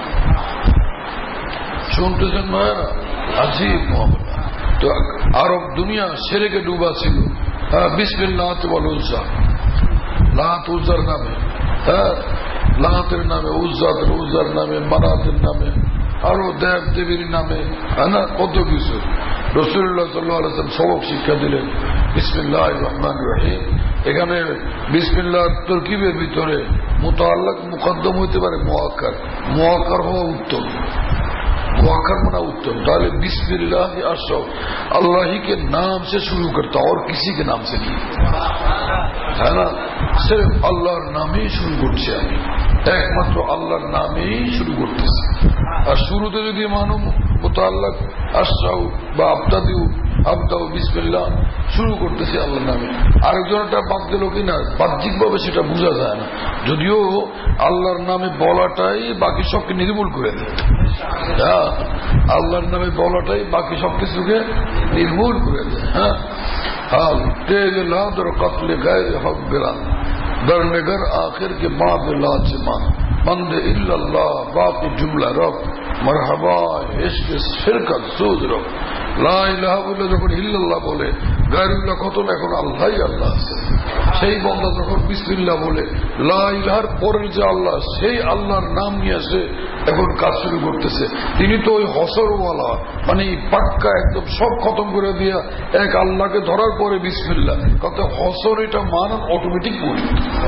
S2: শুনতেছেন মায়েরা? আজিব মামলা। তো আরব দুনিয়া শিরকে ডুবা ছিল। বিসমিল্লাহ ওয়াল উজ্জা, লাত উজ্জার নামে, লাতের নামে, উজ্জার নামে, মানাতের নামে, আরো দেব দেবীর নামে, না কত কিছু। রাসূলুল্লাহ সাল্লাল্লাহু আলাইহি ওয়াসাল্লাম সবক শিক্ষা দিলেন বিসমিল্লাহির রহমানির রহিম। এখানে বিসমিল্লাহ তরকিবের ভিতরে মুতাআল্লাক মুকদ্দম হইতে পারে, মুআক্কার, মুআক্কার হওয়া উত্তম, मुआक्कर होना उत्तम। ताले बिस्मिल्लाह अर्शो, अल्लाह ही के नाम से शुरू करता और किसी के नाम से नहीं, है ना? सिर्फ अल्लाहर नामे शुरू করছি আমি, একমাত্র আল্লাহর নামেই শুরু করতেছি। আর শুরুতে যদি মানো মুতাআল্লাক আশরাউ বা আবদাউ বিসমিল্লাহ, শুরু করতেছি আল্লাহর নামে। আরেকজনটা বাদ দিল কিনা বাহ্যিক ভাবে সেটা বোঝা যায় না, যদিও আল্লাহর নামে বলাটাই বাকি সবকে নির্মূল করে দেয়। আল্লাহর নামে বলাটাই বাকি সবকিছুকে নির্মূল করে দেয়। হ্যাঁ, हाल तेज लादर कत्ल गैर हक बिरान दरनगर आखिर के बाद लाजमा मंद इल्लल्लाह बाकी जुमला रब मरहबा इश्क शिरकत सूद रब ला इलाहा বলে যখন ইল্লাল্লাহ বলে, গায়রুল্লাহ খতম, এখন আল্লাহই আল্লাহ আছে। সেই বান্দা যখন বিসমিল্লাহ বলে, লা ইলাহার পরের যে আল্লাহ, সেই আল্লাহর নাম নিয়ে আসে এখন কাজ শুরু করতেছে। তিনি তো ওই হসরওয়ালা, মানে পাক্কা একদম সব খতম করে দিয়া এক আল্লাহকে ধরার পরে বিসমিল্লাহ কত হসর, এটা মানান অটোমেটিক পড়ে।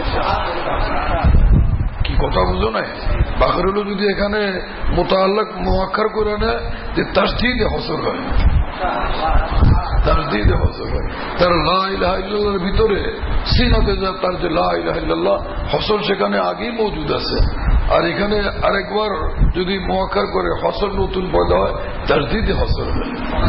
S2: কি কথা বুঝো নাই? বাকরুল যদি এখানে মুতাআল্লাক মুআক্কার করে নেয়, যে তাসদীদে হসর হয়, তাসদীদে হসর হয়। তার লা ইলাহা ইল্লাল্লাহর ভিতরে সিনাতে যা তার যে লা ইলাহা ইল্লাল্লাহ হসর সেখানে আগেই মজুদ আছে। আর এখানে আরেকবার যদি মুআক্কার করে হসর নতুন পয়দা হয়, তাসদীদে হসর হয়।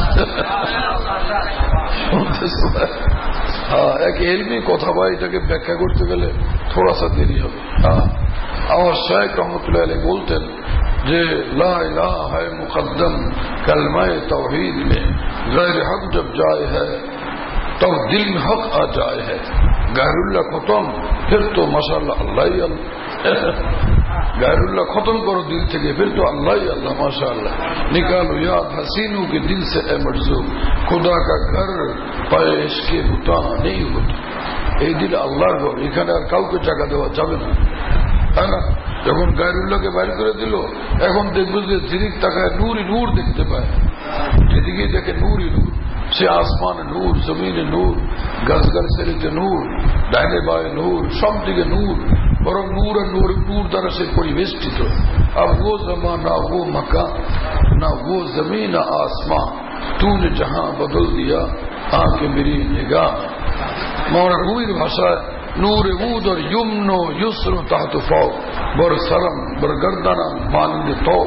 S2: এক এলমি কথা ভাই, এটাকে ব্যাখ্যা করতে গেলে থোড়াসা দেরি হবে। আমার শায়েখ রহমতুল্লাহ আলাইহি বলতেন যে লা ইলাহা है मुकद्दम कलमा तौहीद में गैर हक जब जाए है तब दिल में हक आ जाए है, गैरुल्लाह खत्म फिर तो माशाअल्लाह अल्लाह ही अल्लाह, गैरुल्लाह खत्म करो दिल থেকে, फिर तो अल्लाह ही अल्लाह माशाअल्लाह। निकालो याद हसीनों के दिल से ए मर्जूम, खुदा का घर पाए इसके बुता नहीं होता। এই দিল আল্লাহর ঘর, এখানে আর কাউকে টাকা দেওয়া যাবে না, তাই না? যখন গায়রুল্লাহকে বাইর করে দিল, এখন দেখবো যে জিরিক তাকায় নূরই নূর দেখতে পায়, যেদিকে দেখে নূরই নূর। সে আসমানে নূর, জমিনে নূর, গাছগাছালিতে নূর, ডাইনে বায়ে নূর, সব দিকে নূর, বরং নূর আর নূর নূর দ্বারা সে পরিবেষ্টিত। अब वो जमा ना वो मकान ना वो जमीन ना आसमान, तूने जहां बदल दिया आके मेरी निगाह। मौलाना रूमीর ভাষায় नूर ऊद और युमनो युस्र ताहतु फौक बर सरम बर गर्दाना मानंद तो,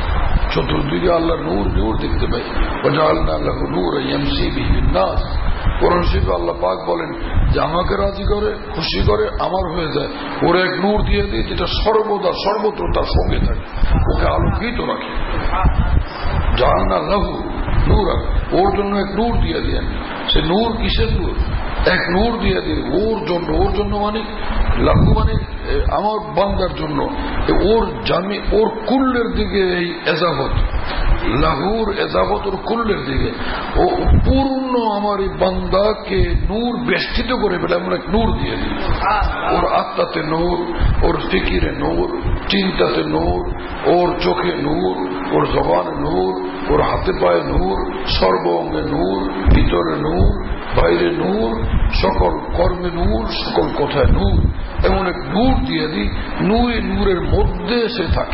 S2: চতুর্দিকে আল্লাহর নূর নূর দেখতে পাই। ওয়াজআলনা লাহু নূরান ইয়ামশি বিহি নাস, কোরআন শরীফে আল্লাহ পাক বলেন যে আমাকে রাজি করে খুশি করে আমার হয়ে যায়, ওর এক নূর দিয়ে দিই যেটা সর্বদা সর্বত্র তার সঙ্গে থাকে, ওকে আলোকিত রাখে। জাআলনা লাহু নূরা, ওর জন্য এক নূর দিয়ে দিয়েন। সে নূর কিসের নূর? এক নূর দিয়ে দিন ওর জন্য। ওর জন্য মানে লাহু মানে আমার বান্দার জন্য। ওর জামি ওর কুল্লের দিকে এই এজাবত, লাহুর এজাবত ওর কুল্লের দিকে। ও পূর্ণ আমার এই বান্দাকে নূর বেষ্টিত করে ফেলে আমরা এক নূর দিয়ে দিই। ওর আত্মাতে নূর, ওর ফিকিরে নূর, চিন্তাতে নূর, ওর চোখে নূর, ওর জবানে নূর, ওর হাতে পায়ে নূর, সর্ব অঙ্গে নূর, ভিতরে নূর, বাইরে নূর, সকল কর্মে নূর, সকল কথায় নূর। এমন এক নূর দিয়ে দিই, নূরের মধ্যে সে থাকে।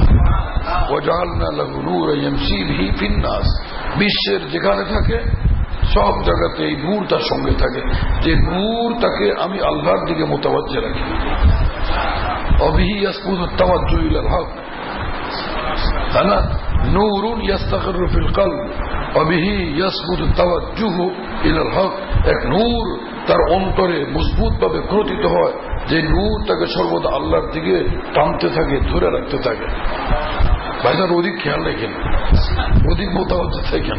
S2: বিশ্বের যেখানে থাকে সব জায়গাতে এই নূর তার সঙ্গে থাকে, যে নূর তাকে আমি আল্লাহর দিকে মোতাবাজ্জে রাখি। অবিহি ইয়াসকুতু তাওয়াজ্জুহ ইলাল হক, তাই না? নূরুন ইয়াস্তাকিরু ফিল কলব অবিহি ইয়াসকুতু তাওয়াজ্জুহ ইলাল হক। এক নূর তার অন্তরে মজবুত ভাবে গ্রথিত হয়, যে নূর তাকে সর্বদা আল্লাহর দিকে টানতে থাকে, ধরে রাখতে থাকে। ভাইজান অধিক খেয়াল রাখেন, অধিক মোতাবজ্জে থাকেন।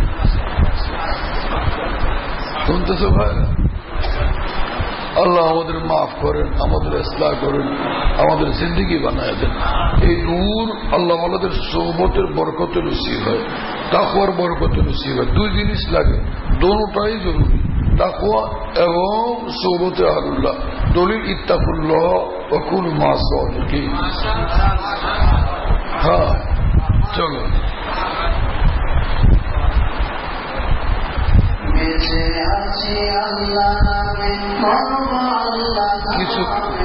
S2: শুনতেছে ভাই? আল্লাহ আমাদের মাফ করেন, আমাদের ইসলাহ করেন, আমাদের জিন্দেগি বানায় দেন। এই নূর আল্লাহ আমাদের সোহবতের বরকতে নসিব হয়, তাকওয়ার বরকতে নসিব হয়। দুই জিনিস লাগে, দোনোটাই জরুরি, তাকওয়া এবং সোহবতে আহলুল্লাহ। দলিল ইত্তাকুল্লাহ ওয়া কুনু মা'আস সাদিকিন। হ্যাঁ চলো কিছু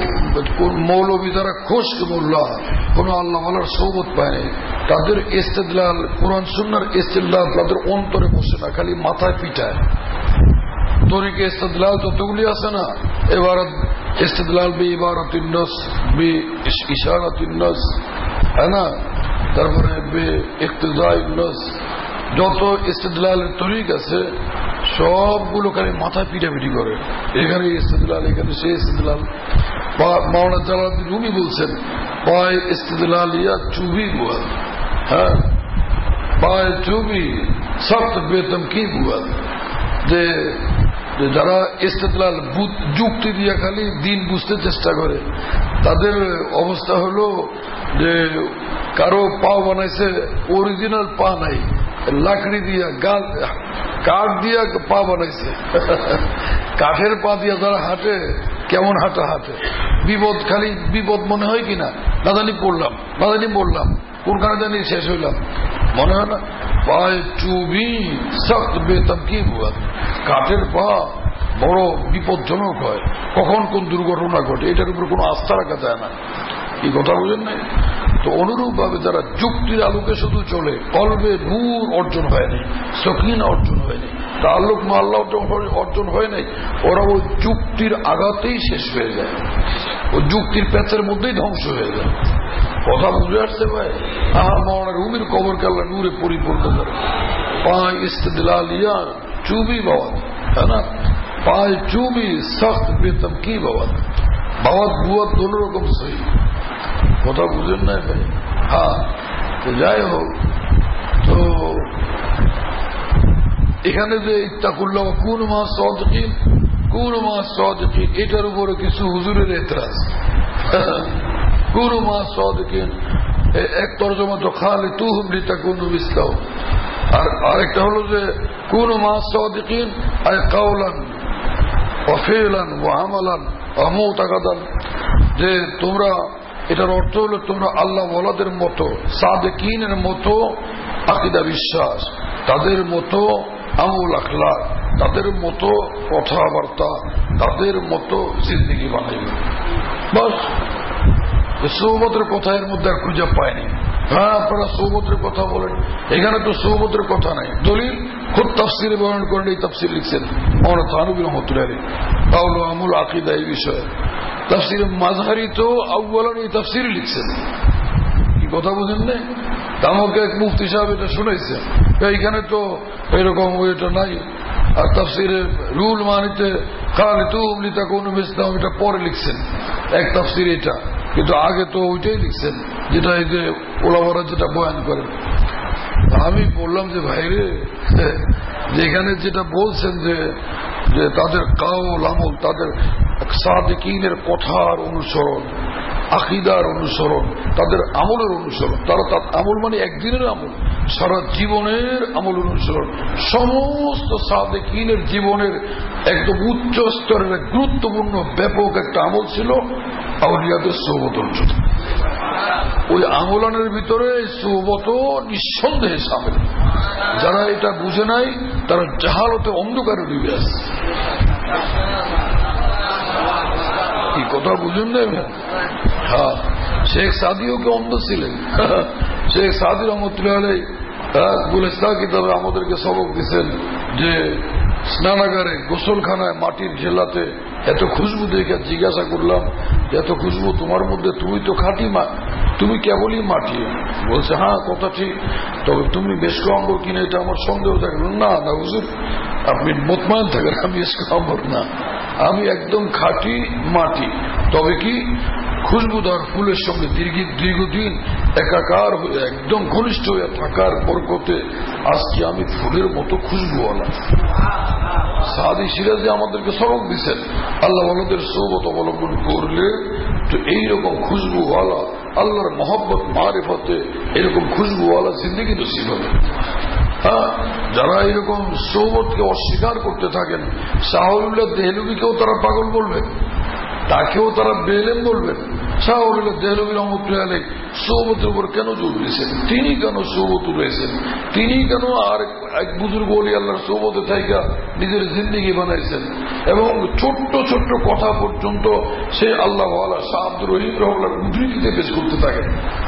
S2: মৌলবী যারা খোশ মোল্লা কোন আল্লাহ আল্লাহর সৌবত পায় নাই, তাদের ইস্তেদলাল কোরআন সুন্নাহর ইস্তেদলাল তাদের অন্তরে বসে না, খালি মাথায় পিটায়। তরিকে ইস্তেদলাল যতগুলি আছে না, ইবারত ইস্তেদলাল বি ইবারাতিন নাস বি ইশারাতিন নাস, হ্যাঁ না, তারপরে বি ইক্তিজাইন নাস, যত ইস্তেদলালের তরিক আছে সবগুলো খালি মাথা পিটাপিটি করে। এখানে ইস্তেদলাল, এখানে সে ইস্তেদলাল। মাওলানা জালালউদ্দিন রুমি বলছেন পায় ইস্তেদলালিয়া চুবি বুয়াদ, হ্যাঁ পায় চুবি সख्त বেতমকি বুয়াদ। যে যারা ইস্তেদলাল যুক্তি দিয়ে খালি দিন বুঝতে চেষ্টা করে, তাদের অবস্থা হলো যে কারো পা বানাইছে অরিজিনাল পা নাই, লাকড়ি দিয়া কাঠ দিয়া পা বানাইছে। কাঠের পা দিয়া যারা হাঁটে কেমন হাঁটা হাঁটে, বিপদ খালি বিপদ মনে হয় কিনা, না জানি পড়লাম, না জানি বললাম, কোনখানে জানি শেষ হইলাম, মনে হয় না। পায়ে চুবি সख्त বেতমকি বুয়াদ। কাঠের পা বড় বিপজ্জনক হয়, কখন কোন দুর্ঘটনা ঘটে এটার উপর কোনো আস্থা রাখা যায় না। এই কথা বুঝেন নাই? তো অনুরূপ ভাবে যারা যুক্তির আলোকে শুধু চলে, কলবে নূর অর্জন হয় নাই, সকিনা অর্জন হয় নাই, তাআল্লুক মা আল্লাহ অর্জন হয় নাই, ওরা ওই যুক্তির আঘাতেই শেষ হয়ে যায়, ওই যুক্তির প্যাচের মধ্যেই ধ্বংস হয়ে যায়। কথা বুঝে আসছে ভাই? মাওলানা রুমির কবরকে আল্লাহ নূরে পরিপূর্ণ করে। পায় ইস্তেদলালিয়া চুবি বাওয়াত, है ना, পায় চুবি সख्त বেতমকি বাওয়াত। বাওয়াত বুয়াত দোনো রকম সহি। কথা বুঝেন না ভাই? হ্যাঁ, তো যাই হোক, তো এখানে যে ইত্তাকুল্লাহ কুনু মা'আস সাদিকিন, কুনু মা'আস সাদিকিন, এটার উপরে কিছু হুজুরের এতরাজ। কুনু মা'আস সাদিকিন এক তরজমা তো খালিতুহুম লিতাকুনু মিসলাহুম, আর আরেকটা হলো যে কুনু মা'আস সাদিকিন আয় কাওলান ওয়া ফি'লান ওয়া আমালান ওয়া মুতাকাদান, যে তোমরা, এটার অর্থ হলো তোমরা আল্লাহ ওয়ালাদের মতো, সাদিকিনের মতো আকীদা বিশ্বাস, তাদের মতো আমল আখলাক, তাদের মতো কথাবার্তা, তাদের মতো জিন্দেগি বানাইবে। বাস সৌবতের কথা এর মধ্যে আর খুঁজে পায়নি। হ্যাঁ, আপনারা সৌবতের কথা বলেন, এখানে তো সৌবতের কথা নাই। দলিল খুব তাফসিরে বর্ণনা করেন, এই তাফসির লিখছেন মাওলানা থানভী রাহমাতুল্লাহ আলাইহি, কাউলু আমল আকীদা এই বিষয়ে। তাফসিরে মাযহারি তো আউয়ালান এই তাফসিরই লিখছেন। কি কথা বুঝেন না? আমাকে এক মুফতি সাহেব এটা শুনাইছেন, এইখানে তো এরকম এটা নাই, আর তাফসিরে রুল মানিতে খালিতুম লিতাকুনু মিসলাহুম এটা পরে লিখছেন এক তাফসির এটা, কিন্তু আগে তো ওইটাই লিখছেন যেটা এই যে ওলামারা যেটা বয়ান করেন। আমি বললাম যে ভাইরে, যেখানে যেটা বলছেন যে তাদের কাউল আমল, তাদের সাদিকিনের কথার অনুসরণ, আকিদার অনুসরণ, তাদের আমলের অনুসরণ, তারা তার আমল মানে একদিনের আমল, সারা জীবনের আমল অনুসরণ, সমস্ত সাদিকিনের জীবনের একদম উচ্চ স্তরের গুরুত্বপূর্ণ ব্যাপক একটা আমল ছিল আউলিয়াদের সোহবত অর্জন। ওই আমলানের ভিতরে সোহবত নিঃসন্দেহে সামিল। যারা এটা বুঝে নাই তারা জাহালতে অন্ধকারে ডুবে আছে। কি কথা বুঝুন না? হ্যাঁ, শেখ সাদিও কে অন্ধ ছিলেন। শেখ সাদি রহমতুল্লাহ আলাইহি গুলিস্তান কিতাবে আমাদেরকে সবক দিচ্ছেন যে স্নানাগারে গোসলখানায় মাটির ঝেলাতে এত খুশবু দেখে জিজ্ঞাসা করলাম, এত খুশবু তোমার মধ্যে, তুমি তো খাঁটি মা, তুমি কেবলই মাটি। বলছে হ্যাঁ কথা ঠিক, তবে তুমি বেশক আম্বর কিনে এটা আমার সন্দেহ থাকে। না না হুজুর, আপনি মোতমাইন থাকেন আমি বেশক আম্বর না, আমি একদম খাঁটি মাটি। তবে কি খুশবুদার ফুলের সঙ্গে দীর্ঘদিন একাকার হয়ে একদম ঘনিষ্ঠ হয়ে থাকার বরকতে আজকে আমি ফুলের মতো খুশবুওয়ালা। সাদি সিরাজে আমাদেরকে সবক দিচ্ছেন আল্লাহ ওয়ালাদের সোহবত অবলম্বন করলে তো এইরকম খুশবুওয়ালা আল্লাহর মহব্বত মারিফতে এরকম খুশবুওয়ালা জিন্দেগি নসিব হবে। হ্যাঁ, যারা এরকম সোহবতকে অস্বীকার করতে থাকেন, শাহুল্লাহ দেহলুবিকেও তারা পাগল বলবেন, তাকেও তারা বেলেম বলবেন। শাহুল্লাহ দেহলুবি রহমতুল্লাহ আলাইহি সোহবতের উপর কেন জোর দিয়েছেন? তিনি কেন সোহবত রয়েছেন? তিনি কেন আর এক বুজুর্গ ওলি আল্লাহর সোহবতে থাইকা নিজের জিন্দেগি বানাইছেন? এবং ছোট্ট ছোট্ট কথা পর্যন্ত সে আল্লাহ ওয়ালা শাহ আব্দুর রহিম রহমার উদ্ধৃতিতে পেশ করতে থাকেন।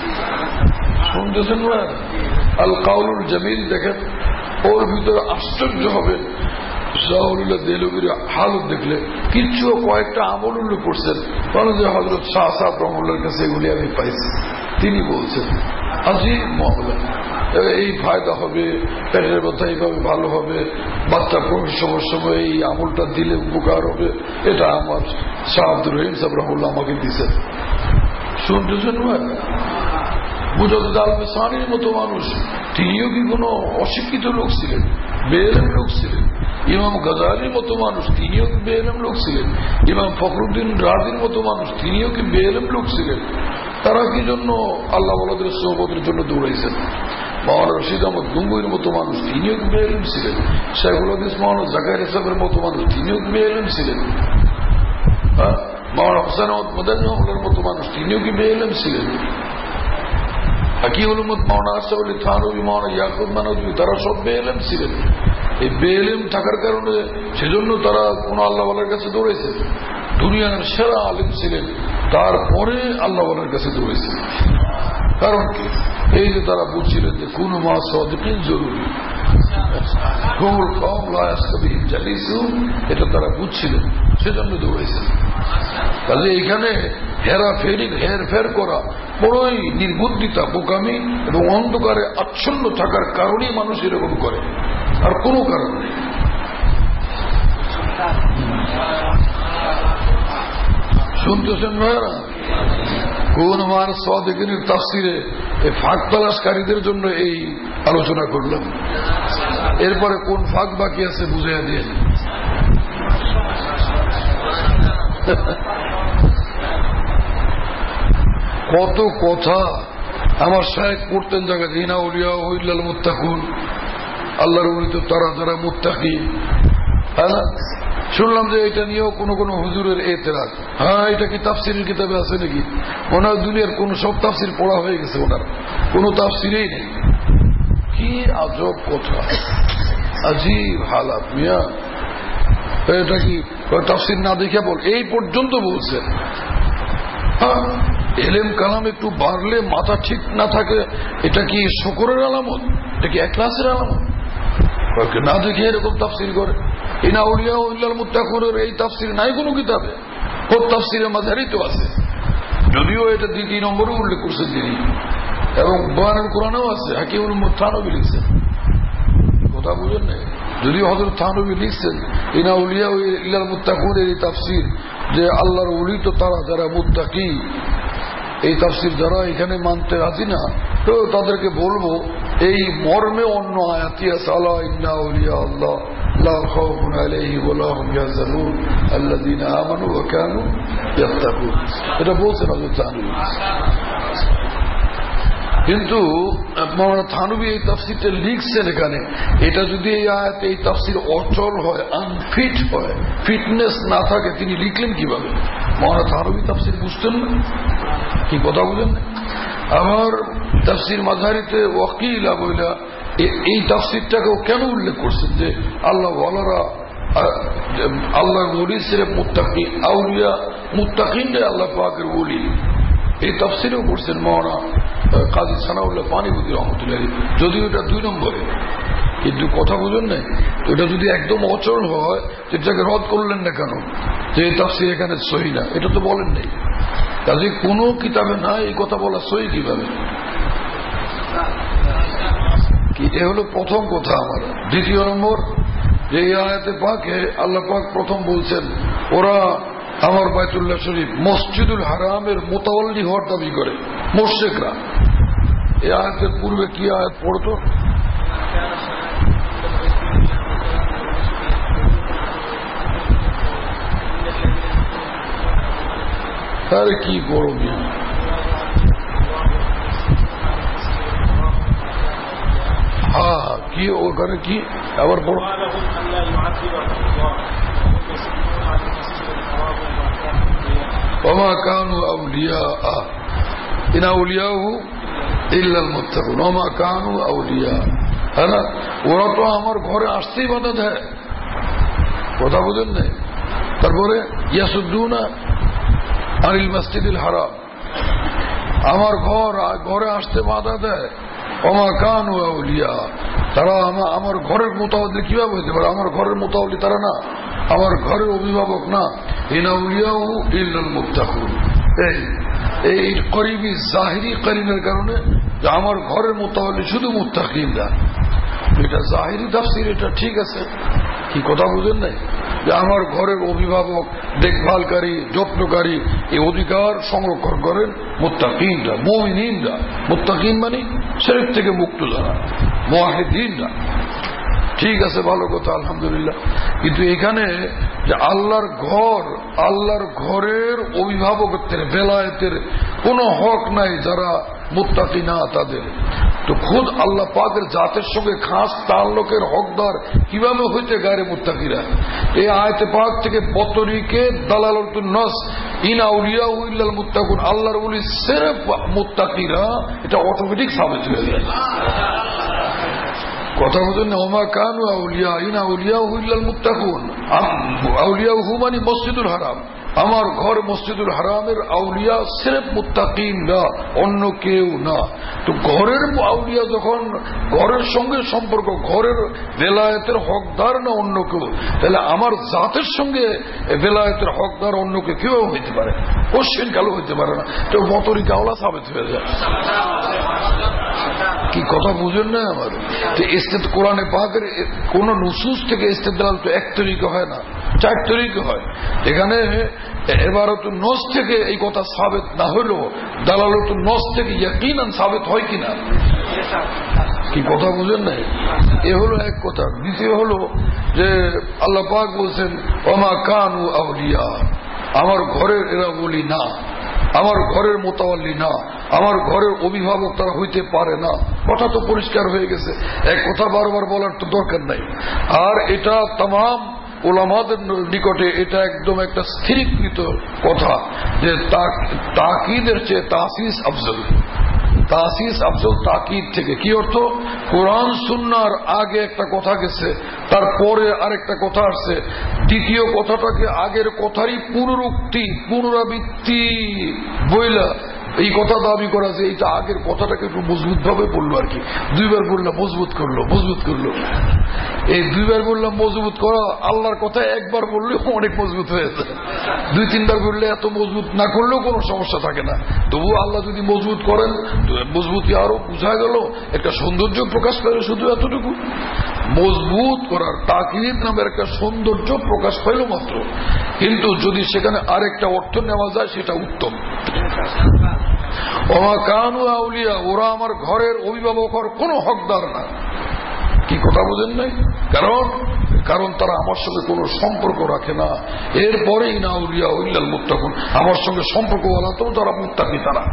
S2: শুনতেছেন না? আল কাউলুল জামিল দেখেন, ওর ভিতরে আশ্চর্য হবে শাহুল্লাহ দেহলভির হালত দেখলে। কিছু কয়েকটা আমল উল্লেখ করছেন, কারণ যে হযরত শাহ সাহেব রহমতুল্লাহর কাছে এগুলি আমি পাইছি। তিনি বলছেন আজিব মামলা, এই ফায়দা হবে, পেটের ব্যথা এইভাবে ভালো হবে, বাচ্চা প্রসবের সময় এই আমলটা দিলে উপকার হবে। এটা আমার শাহ আব্দুর রহিম সাহেব রহমতুল্লাহ আমাকে দিয়েছেন। শুনতেছেন না? মুজাদ্দিদ আলমে সানির মতো মানুষ, তিনিও কি কোনো অশিক্ষিত লোক ছিলেন? বেএলেম লোক ছিলেন। ইমাম গাজালির মতো মানুষ, তিনিও কি বেএলেম লোক ছিলেন? ইমাম ফখরুদ্দিন রাজির মতো মানুষ, তিনিও কি বেএলেম লোক ছিলেন? তারা কি জন্য আল্লাহ ওয়ালাদের সোহবতের জন্য দৌড়াইছেন? মাওলানা রশিদ আহমদ গঙ্গুইয়ের মতো মানুষ, তিনিও কি বেএলেম ছিলেন? শাইখুল হাদিস মাওলানা জাকারিয়া সাহেবের মতো মানুষ, তিনিও কি বেএলেম ছিলেন? মাওলানা হোসেন আহমদ মাদানী রহমতুল্লাহর মতো মানুষ, তিনিও কি বেএলেম ছিলেন? হাকিমুল উম্মত মাওলানা আশরাফ আলী থানভী, মাওলানা ইয়াকুব নানভী, তারা সব বেএলেম ছিলেন। এই বেএলেম থাকার কারণে সেজন্য তারা কোন আল্লাহ ওয়ালার কাছে দৌড়েছে। দুনিয়ার সেরা আলেম ছিলেন, তারপরে আল্লাহ ওয়ালার কাছে দৌড়েছে। কারণ কি? এই যে তারা বুঝছিলেন যে কোন মা সাদিকিন জরুরি, এটা তারা বুঝছিলেন, সেজন্য দৌড়েছেন। কাজে এইখানে হেরফের করা বড়ই নির্বুদ্ধিতা, বোকামি এবং অন্ধকারে আচ্ছন্ন থাকার কারণেই মানুষ এরকম করে, আর কোনো কারণ নেই। শুনতেছেন ভাইরা? কোন আমার সাদিকিনের তাফসিরে এই ফাঁক তালাশকারীদের জন্য এই আলোচনা করলাম। এরপরে কোন ফাঁক বাকি আছে বুঝাইয়া দিয়ে। কত কথা আমার শায়েখ করতেন জায়গায়, ইনা উলিয়া ইল্লাল মুত্তাকুন, আল্লাহর ওলি তো তারা যারা মুত্তাকি। শুনলাম যে এটা নিয়েও কোন হুজুরের এতেরাজ। হ্যাঁ, এটা কি তাফসিরের কিতাবে আছে নাকি? ওনার দুনিয়ার কোন সব তাফসির পড়া হয়ে গেছে, ওনার কোন তাফসিরেই নেই। কি আজব কথা, আজীব হালাত মিয়া। এটা কি তাফসির না দেখে বল, এই পর্যন্ত বলছে। হ্যাঁ, এলেম কালাম একটু বাড়লে মাথা ঠিক না থাকে, এটা কি শুকরের আলামত? এটা কি ইখলাসের আলামত? না দেখে এরকম তাফসির করে। ইনা উলিয়া ইল্লাল মুত্তাকুনের এই তাফসির নাই কোনো কিতাবে। ওর তাফসিরের মাঝারি তো আছে, যদিও এটা 2 নম্বরে উল্লেখ করছেন তিনি, এবং বয়ানুল কোরআনেও আছে, হাকিমুল উম্মত থানভী লিখছেন। কথা বুঝেন না? যদিও হযরত থানভী লিখছেন ইনা উলিয়া ইল্লাল মুত্তাকুন এই তাফসীর, যে আল্লাহর ওলি তো তারা যারা মুত্তাকি, এই তাফসীর যারা এখানে মানতে রাজি না তো তাদেরকে বলবো এই মর্মে অন্য আয়াতি আছে, আলা ইন্না আউলিয়া আল্লাহ লা খাউফুন আলাইহিম ওয়া লা হুম ইয়াহজানুন আল্লাযীনা আমানু ওয়া কানু ইয়াত্তাকুন, এটা বলছেন হযরত থানভী। কিন্তু মাওলানা থানভী এই তাফসীরটা লিখছেন এখানে, এটা যদি এই আয়াতে এই তাফসীর অচল হয়, আনফিট হয়, ফিটনেস না থাকে, তিনি লিখলেন কিভাবে? মাওলানা থানভী তাফসীর বুঝতেন না, কি কথা বলেন? আমার তাফসীর মাযহারিতে ওয়াকিলা বইলা এই তাফসীরটাকেও কেন উল্লেখ করছেন যে আল্লাহ ওয়ালারা আল্লাহর ওলি সিরেফ মুত্তাকি, আউলিয়া মুত্তাকিনরা আল্লাহ পাকের ওলি, এই তাফসীরেও করছেন মাওলানা কাজী সানাউল্লাহ পানিপতি রহমতুল্লাহ, যদিও এটা 2 নম্বরে। কিন্তু কথা বুঝেন না, এটা যদি একদম অচল হয় এটাকে রদ করলেন না কেন, যে এই তাফসীর এখানে সহি না, এটা তো বলেন নাই। কাজে কোনো কিতাবে না এই কথা বলা সহি কিভাবে? কি এ হলো প্রথম কথা আমার। দ্বিতীয় নম্বর, যে এই আয়াতে পাকে আল্লাহ পাক প্রথম বলছেন ওরা আমার বাইতুল্লাহ শরীফ মসজিদুল হারামের মুতাওয়াল্লি হওয়ার দাবি করে মুশরিকরা। এই আয়াতের পূর্বে কি আয়াত পড়তো? আরে কি করো মিয়া, হ্যাঁ কি ওখানে কি আবার পড়ো? ওমা কানু আউলিয়া ইন আউলিয়াহু ইল্লাল মুত্তাকুন ওমা কানু আউলিয়া, হ্যাঁ না? ওরা তো আমার ঘরে আসতেই বাধা দেয়, কথা বুঝেন নাই? তারপরে ইয়াসুদ্দুনা আনিল মসজিদিল হারাম, আমার ঘরে আসতে বাধা দেয়। ওমা কানু আউলিয়া, তারা আমার ঘরের মুতাওয়াল্লি কিভাবে হইতে পারে? আমার ঘরের মুতাওয়াল্লি তারা না, আমার ঘরের অভিভাবক না। ইন আউলিয়াহু ইল্লাল মুত্তাকুন, এই করিবি জাহিরি কারিনের কারণে যে আমার ঘরের মুতাওয়াল্লি শুধু মুত্তাকিনরা। এটা জাহিরি তাফসীর, এটা ঠিক আছে, কি কথা বুঝেন নাই? যে আমার ঘরের অভিভাবক, দেখভালকারী, যত্নকারী, এই অধিকার সংরক্ষণ করেন মুত্তাকিনরা, মুমিনিনরা। মুত্তাকিন মানে শিরক থেকে মুক্ত যারা, মুওয়াহিদিনরা। ঠিক আছে, ভালো কথা, আলহামদুলিল্লাহ। কিন্তু এখানে যে আল্লাহর ঘর, আল্লাহর ঘরের অভিভাবকত্বের বেলায়েতের কোনো হক নাই যারা মুত্তাকি না তাদের। তো খুদ আল্লাহ পাকের জাতের সঙ্গে খাস তাল্লুকের হকদার কিভাবে হইতে গায়রে মুত্তাকিরা? এই আয়াতে পাক থেকে বতরিকে দালালাতুন নাস ইন আউলিয়াহু ইল্লাল মুত্তাকুন, আল্লাহর ওলি সিরফ মুত্তাকিরা, এটা অটোমেটিক সাবিত হয়ে যায়। কথা বুঝুন না? ওমা কানু আউলিয়া ইন আউলিয়াহু ইল্লাল মুত্তাকুন, আউলিয়াহু মানে মসজিদুল হারাম, আমার ঘর মসজিদুল হারামের আউলিয়া সিরফ মুত্তাকিন না, অন্য কেউ না। তো ঘরের আউলিয়া যখন ঘরের সঙ্গে সম্পর্ক, ঘরের বেলায়েতের হকদার না অন্য কেউ, তাহলে আমার জাতের সঙ্গে বেলায়েতের হকদার অন্য কেউ কিভাবে হইতে পারে? কোশ্চেন কালো হইতে পারে না, তো মতরি কাওলা সাবেত হয়ে যায়। কি কথা বুঝেন না আমার? কোরআনে পাকের কোন নুসুস থেকে ইস্তেদলাল তো এক তরিকা হয় না, 4 তরিকা হয়। এখানে ইবারাতুন নস থেকে এই কথা সাবেত না হলেও দালালাতুন নস থেকে ইয়াকিনান সাবেত হয় কিনা? কি কথা বুঝেন নাই? এ হলো এক কথা। দ্বিতীয় হলো যে আল্লাহ পাক বলছেন ওমা কানু আউলিয়া, আমার ঘরের এরা বলি না, আমার ঘরের মোতাওয়াল্লি না, আমার ঘরের অভিভাবক তারা হইতে পারে না। কথা তো পরিষ্কার হয়ে গেছে, এক কথা বারবার বলার তো দরকার নাই। আর এটা তামাম উলামাদের নিকটে এটা একদম একটা স্থিরীকৃত কথা যে তাকিদের চেয়ে তাসিস আফজল। তাসিস আফজল তাকিদ থেকে। কি অর্থ? কোরআন সুন্নাহর আগে একটা কথা গেছে, তারপরে আরেকটা কথা আসছে, দ্বিতীয় কথাটাকে আগের কথারই পুনরুক্তি, পুনরাবৃত্তি বইলা এই কথা দাবি করা যে এইটা আগের কথাটাকে একটু মজবুত ভাবে বললো আর কি। 2 বার বললাম মজবুত করলো। এই 2 বার বললাম মজবুত করা, আল্লাহর কথা একবার বললেও অনেক মজবুত হয়ে যায়। 2-3 বার বললে এত মজবুত না করলেও কোনো সমস্যা থাকে না। তবুও আল্লাহ যদি মজবুত করেন, মজবুতি আরো বোঝা গেল, একটা সৌন্দর্য প্রকাশ পেল। শুধু এতটুকু মজবুত করার তাকিদ নামের একটা সৌন্দর্য প্রকাশ পেল মাত্র। কিন্তু যদি সেখানে আরেকটা অর্থ নেওয়া যায় সেটা উত্তম। ওমা কানু আউলিয়া, ওরা আমার ঘরের অভিভাবক হওয়ার কোনো হকদার না। কি কথা বোঝেন নাই? কারণ তারা আমার সঙ্গে কোনো সম্পর্ক রাখে না। এরপরে ইনা আউলিয়া ইল্লাল মুত্তাকুন, আমার সঙ্গে সম্পর্ক বলা তো তারা মুত্তাকি। তারা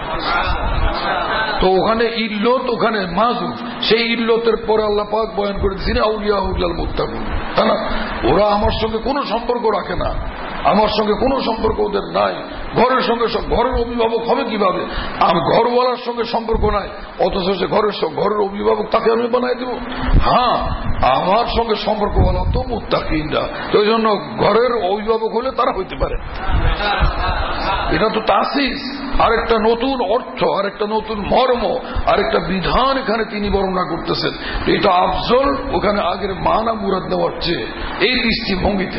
S2: তো ওখানে ইল্লত, ওখানে মাযুফ, সেই ইল্লতের পরে আল্লাহ পাক বয়ান করে দিয়েছেন আউলিয়া ইল্লাল মুত্তাকুন। তাই না? ওরা আমার সঙ্গে কোনো সম্পর্ক রাখে না, আমার সঙ্গে কোনো সম্পর্ক ওদের নাই। ঘরের সঙ্গে ঘরের অভিভাবক হবে কিভাবে? ঘরওয়ালার সঙ্গে সম্পর্ক নাই, অথচ সে ঘরের অভিভাবক তাকে আমি বানাই দেব? হ্যাঁ, আমার সঙ্গে সম্পর্ক বলা তো মুত্তাকিনরা। তো এই জন্য ঘরের অভিভাবক হলে তারা হইতে পারে। এটা তো তাসিস, আরেকটা নতুন অর্থ, আরেকটা নতুন মর্ম, আরেকটা বিধান এখানে তিনি বর্ণনা করতেছেন। এটা আফজল ওখানে আগের মানা মুরাদ দেওয়ার চেয়ে এই দৃষ্টিভঙ্গিতে।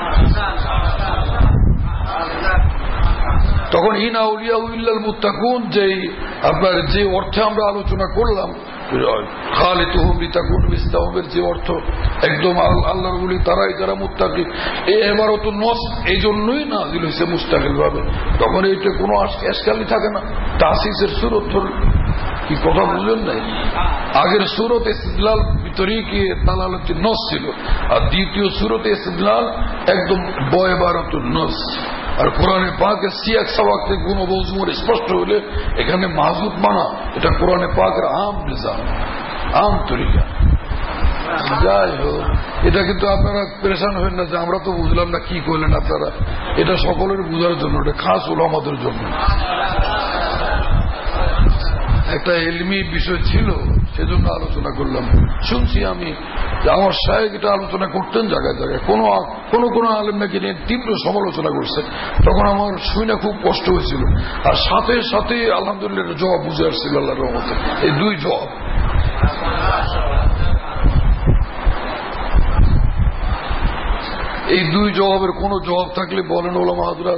S2: তখন ইনা আউলিয়া ইল্লাল মুত্তাকুন যেই আপনার যে অর্থে আমরা আলোচনা করলাম, খালিতুহুম লিতাকুন বিস্তাহুমের যে অর্থ, একদম আল্লাহর ওলি তারাই যারা মুত্তাকি। এই ইবারত নস এই জন্যই নাযিল হয়েছে মুস্তাকিল ভাবে। তখন এইটা কোনো এশকালই থাকে না। তাসিসের সূরত ধরে কি কথা বুঝলেন নাই? আগের সূরত ইসতিদলাল বিতরিকি দালালাতুন নস ছিল, আর দ্বিতীয় সূরত ইসতিদলাল একদম বয়বারাতুন নস। আর কোরআনে পাকের সিয়াক সাওয়াক থেকে কোনো মজমুর স্পষ্ট হলে এখানে মাহজুব মানা, এটা কোরআনে পাকের আম নিজাম, আম তরিকা। যাই হোক, এটা কিন্তু আপনারা পেরেশান হবেন না যে আমরা তো বুঝলাম না কি করলেন আপনারা। এটা সকলের বুঝার জন্য, এটা খাস উলামাদের জন্য। একটা ইলমি বিষয় ছিল, সেজন্য আলোচনা করলাম। শুনছি আমি আমার শায়েখ এটা আলোচনা করতেন জায়গায় জায়গায়, কোন আলেম নাকি নিয়ে তীব্র সমালোচনা করছে। তখন আমার শুনে খুব কষ্ট হয়েছিল, আর সাথে সাথে আলহামদুলিল্লাহ জবাব বুঝে আসছিল আল্লাহর রহমতে। এই 2 জবাব, এই 2 জবাবের কোন জবাব থাকলে বলেন ওলামা হযরত।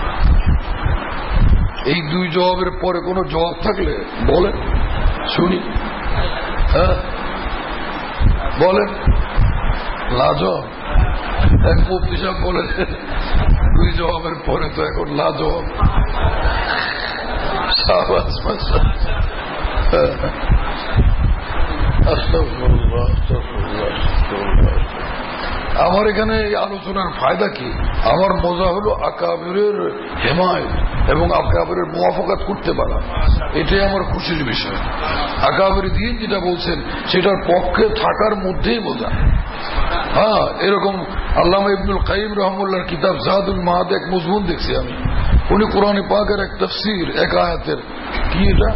S2: এই 2 জবাবের পরে কোন জবাব থাকলে বলেন, শুনি। হ্যাঁ বলেন। লাজবাব। এক মুফতি সাহেব বলে 2 জবাবের পরে তো এখন লাজবাব। শাবাশ মাশাআল্লাহ। আস্তাগফিরুল্লাহ, আস্তাগফিরুল্লাহ। আমার এখানে এই আলোচনার ফায়দা কি? আমার মজা হলো আকাবিরের হেমায়ত এবং আকাবিরের মুওয়াফাকাত করতে পারা, এটাই আমার খুশির বিষয়। আকাবির দিন যেটা বলছেন সেটার পক্ষে থাকার মধ্যেই বোঝা। হ্যাঁ, এরকম আল্লামা ইবনুল কাইয়িম রাহমাতুল্লাহর কিতাব জাদুল মাআদ এক মজমুন দেখছি আমি। উনি কোরআনে পাকের এক তাফসীর, এক আয়াতের কি এটা,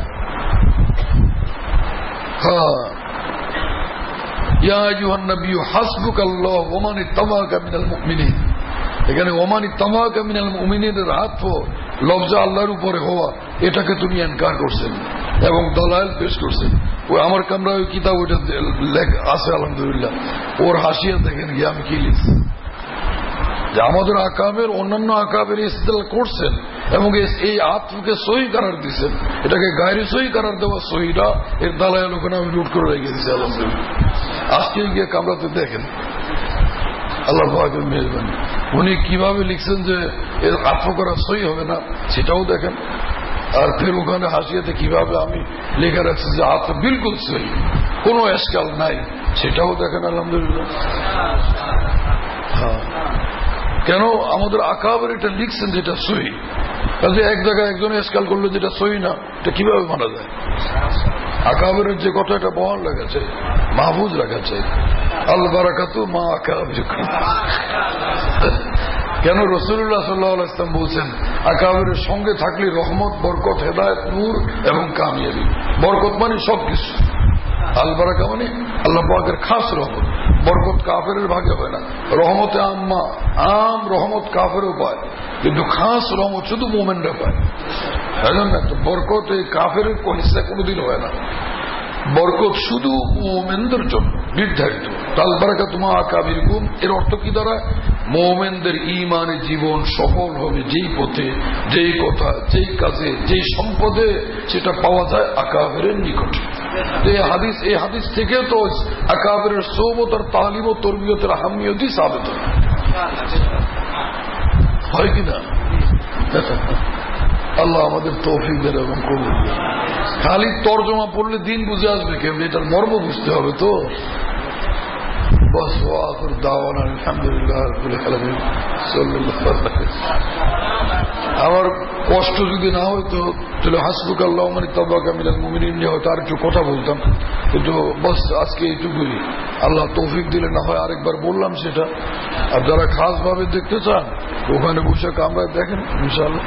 S2: হ্যাঁ, ইয়া আইয়ুহান নবী হাসবুকাল্লাহু ওয়া মান ইত্তাবাআকা মিনাল মুমিনিন। এখানে ওয়া মান ইত্তাবাআকা মিনাল মুমিনিনের অর্থ লফজ আল্লাহর উপরে হওয়া, এটাকে তুমি ইনকার করছেন এবং দলাইল পেশ করছেন। ওই আমার কামরা ওই কিতাব ওইটা আছে আলহামদুলিল্লাহ। ওর হাসিয়া দেখেন গিয়ে আমি কি লিখছি, যে আমাদের আকাবের অন্যান্য আকাবের ইস্তেদলাল করছেন এবং এই আত্মকে সহি করার দিচ্ছেন, এটাকে গায়রে সহি করার দেওয়া সহিটা এর দালাইল ওখানে আমি রুট করে রেখে দিচ্ছি আলহামদুলিল্লাহ। আজকে গিয়ে কামরাতে দেখেন আল্লাহ পাকের মেহরবানি, উনি কিভাবে লিখছেন যে এর আত্ম করা সহি হবে না সেটাও দেখেন। আর ফের ওখানে হাসিয়াতে কিভাবে আমি লেখা রাখছি যে আত্ম বিলকুল সহি, কোনো এশকাল নাই, সেটাও দেখেন আলহামদুলিল্লাহ। হ্যাঁ, কেন আমাদের আকাবের এটা লিখছেন যেটা সহি, কাজে এক জায়গায় একজন এশকাল করলো যেটা সহি না, এটা কিভাবে মানা যায়? আকাবের যে কথা এটা বহাল রাখা চাই, মাহফুজ রাখা চাই। আল বারাকাতু মা আকাবিরকুম। কেন রাসূলুল্লাহ সাল্লাল্লাহু আলাইহি ওয়াসাল্লাম বলছেন আকাবের সঙ্গে থাকলে রহমত, বরকত, হেদায়েত, নূর এবং কামিয়াবি। বরকত মানে সবকিছু, আল বারাকা মানে আল্লাহ পাকের খাস রহমত। বরকত কাফেরের ভাগে হয় না, রহমতে আম্মা, আম রহমত কাফেরও পায়, কিন্তু খাস রহমত শুধু মোমেনরা পায়, বুঝলেন না? তো বরকত এই কাফের হিস্সা কোনোদিন হয় না, বরকত শুধু মোমেনদের জন্য নির্ধারিত। তাল বারাকা তোমা আকাবির গুম, এর অর্থ কি দ্বারা? মোমেনদের ইমানে জীবন সফল হবে যেই পথে, যেই কথা, যেই কাজে, যেই সম্পদে, সেটা পাওয়া যায় আকাবেরের নিকটে। এই হাদিস থেকে তো আকাবেরের সোহবত আর তালিম ও তরবিয়তের আহমিয়তই সাবিত হয় কিনা? আল্লাহ আমাদের তৌফিক দেন এবং কবুল। খালি তর্জমা পড়লে দিন বুঝে আসবে কেমনি, এটার মর্ম বুঝতে হবে তো। আমার কষ্ট যদি না হয়তো তাহলে হাসবুক আল্লাহ মানে তবাকা মিলাল মুমিনিন নিয়ে হয়তো আর একটু কথা বলতাম, কিন্তু বস আজকে এইটুকুই। আল্লাহ তৌফিক দিলে না হয় আরেকবার বললাম সেটা। আর যারা খাস ভাবে দেখতে চান ওখানে বসে কামরায় দেখেন ইনশাআল্লাহ।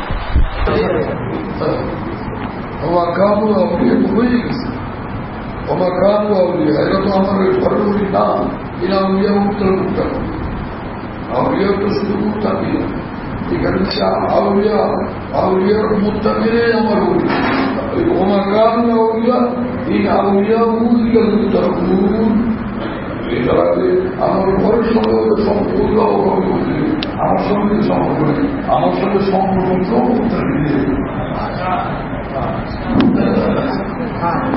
S2: আমার কামু আউলিয়া হয়ে গেছে, আমার কামু আউলিয়া, এটা তো আমার সরাসরি না। এরা আউলিয়া উত্তর উত্তর, আউলিয়া তো শুধু মুত্তাকি, এখানে আউলিয়া আউলিয়ার মুত্তাকিরে আমার ওমা কামু আউলিয়া, এই আউলিয়া উদিকে উত্তর আমার ঘরের সঙ্গে সম্পর্ক, আমার সঙ্গে সম্পর্ক, আমার সঙ্গে সম্পর্ক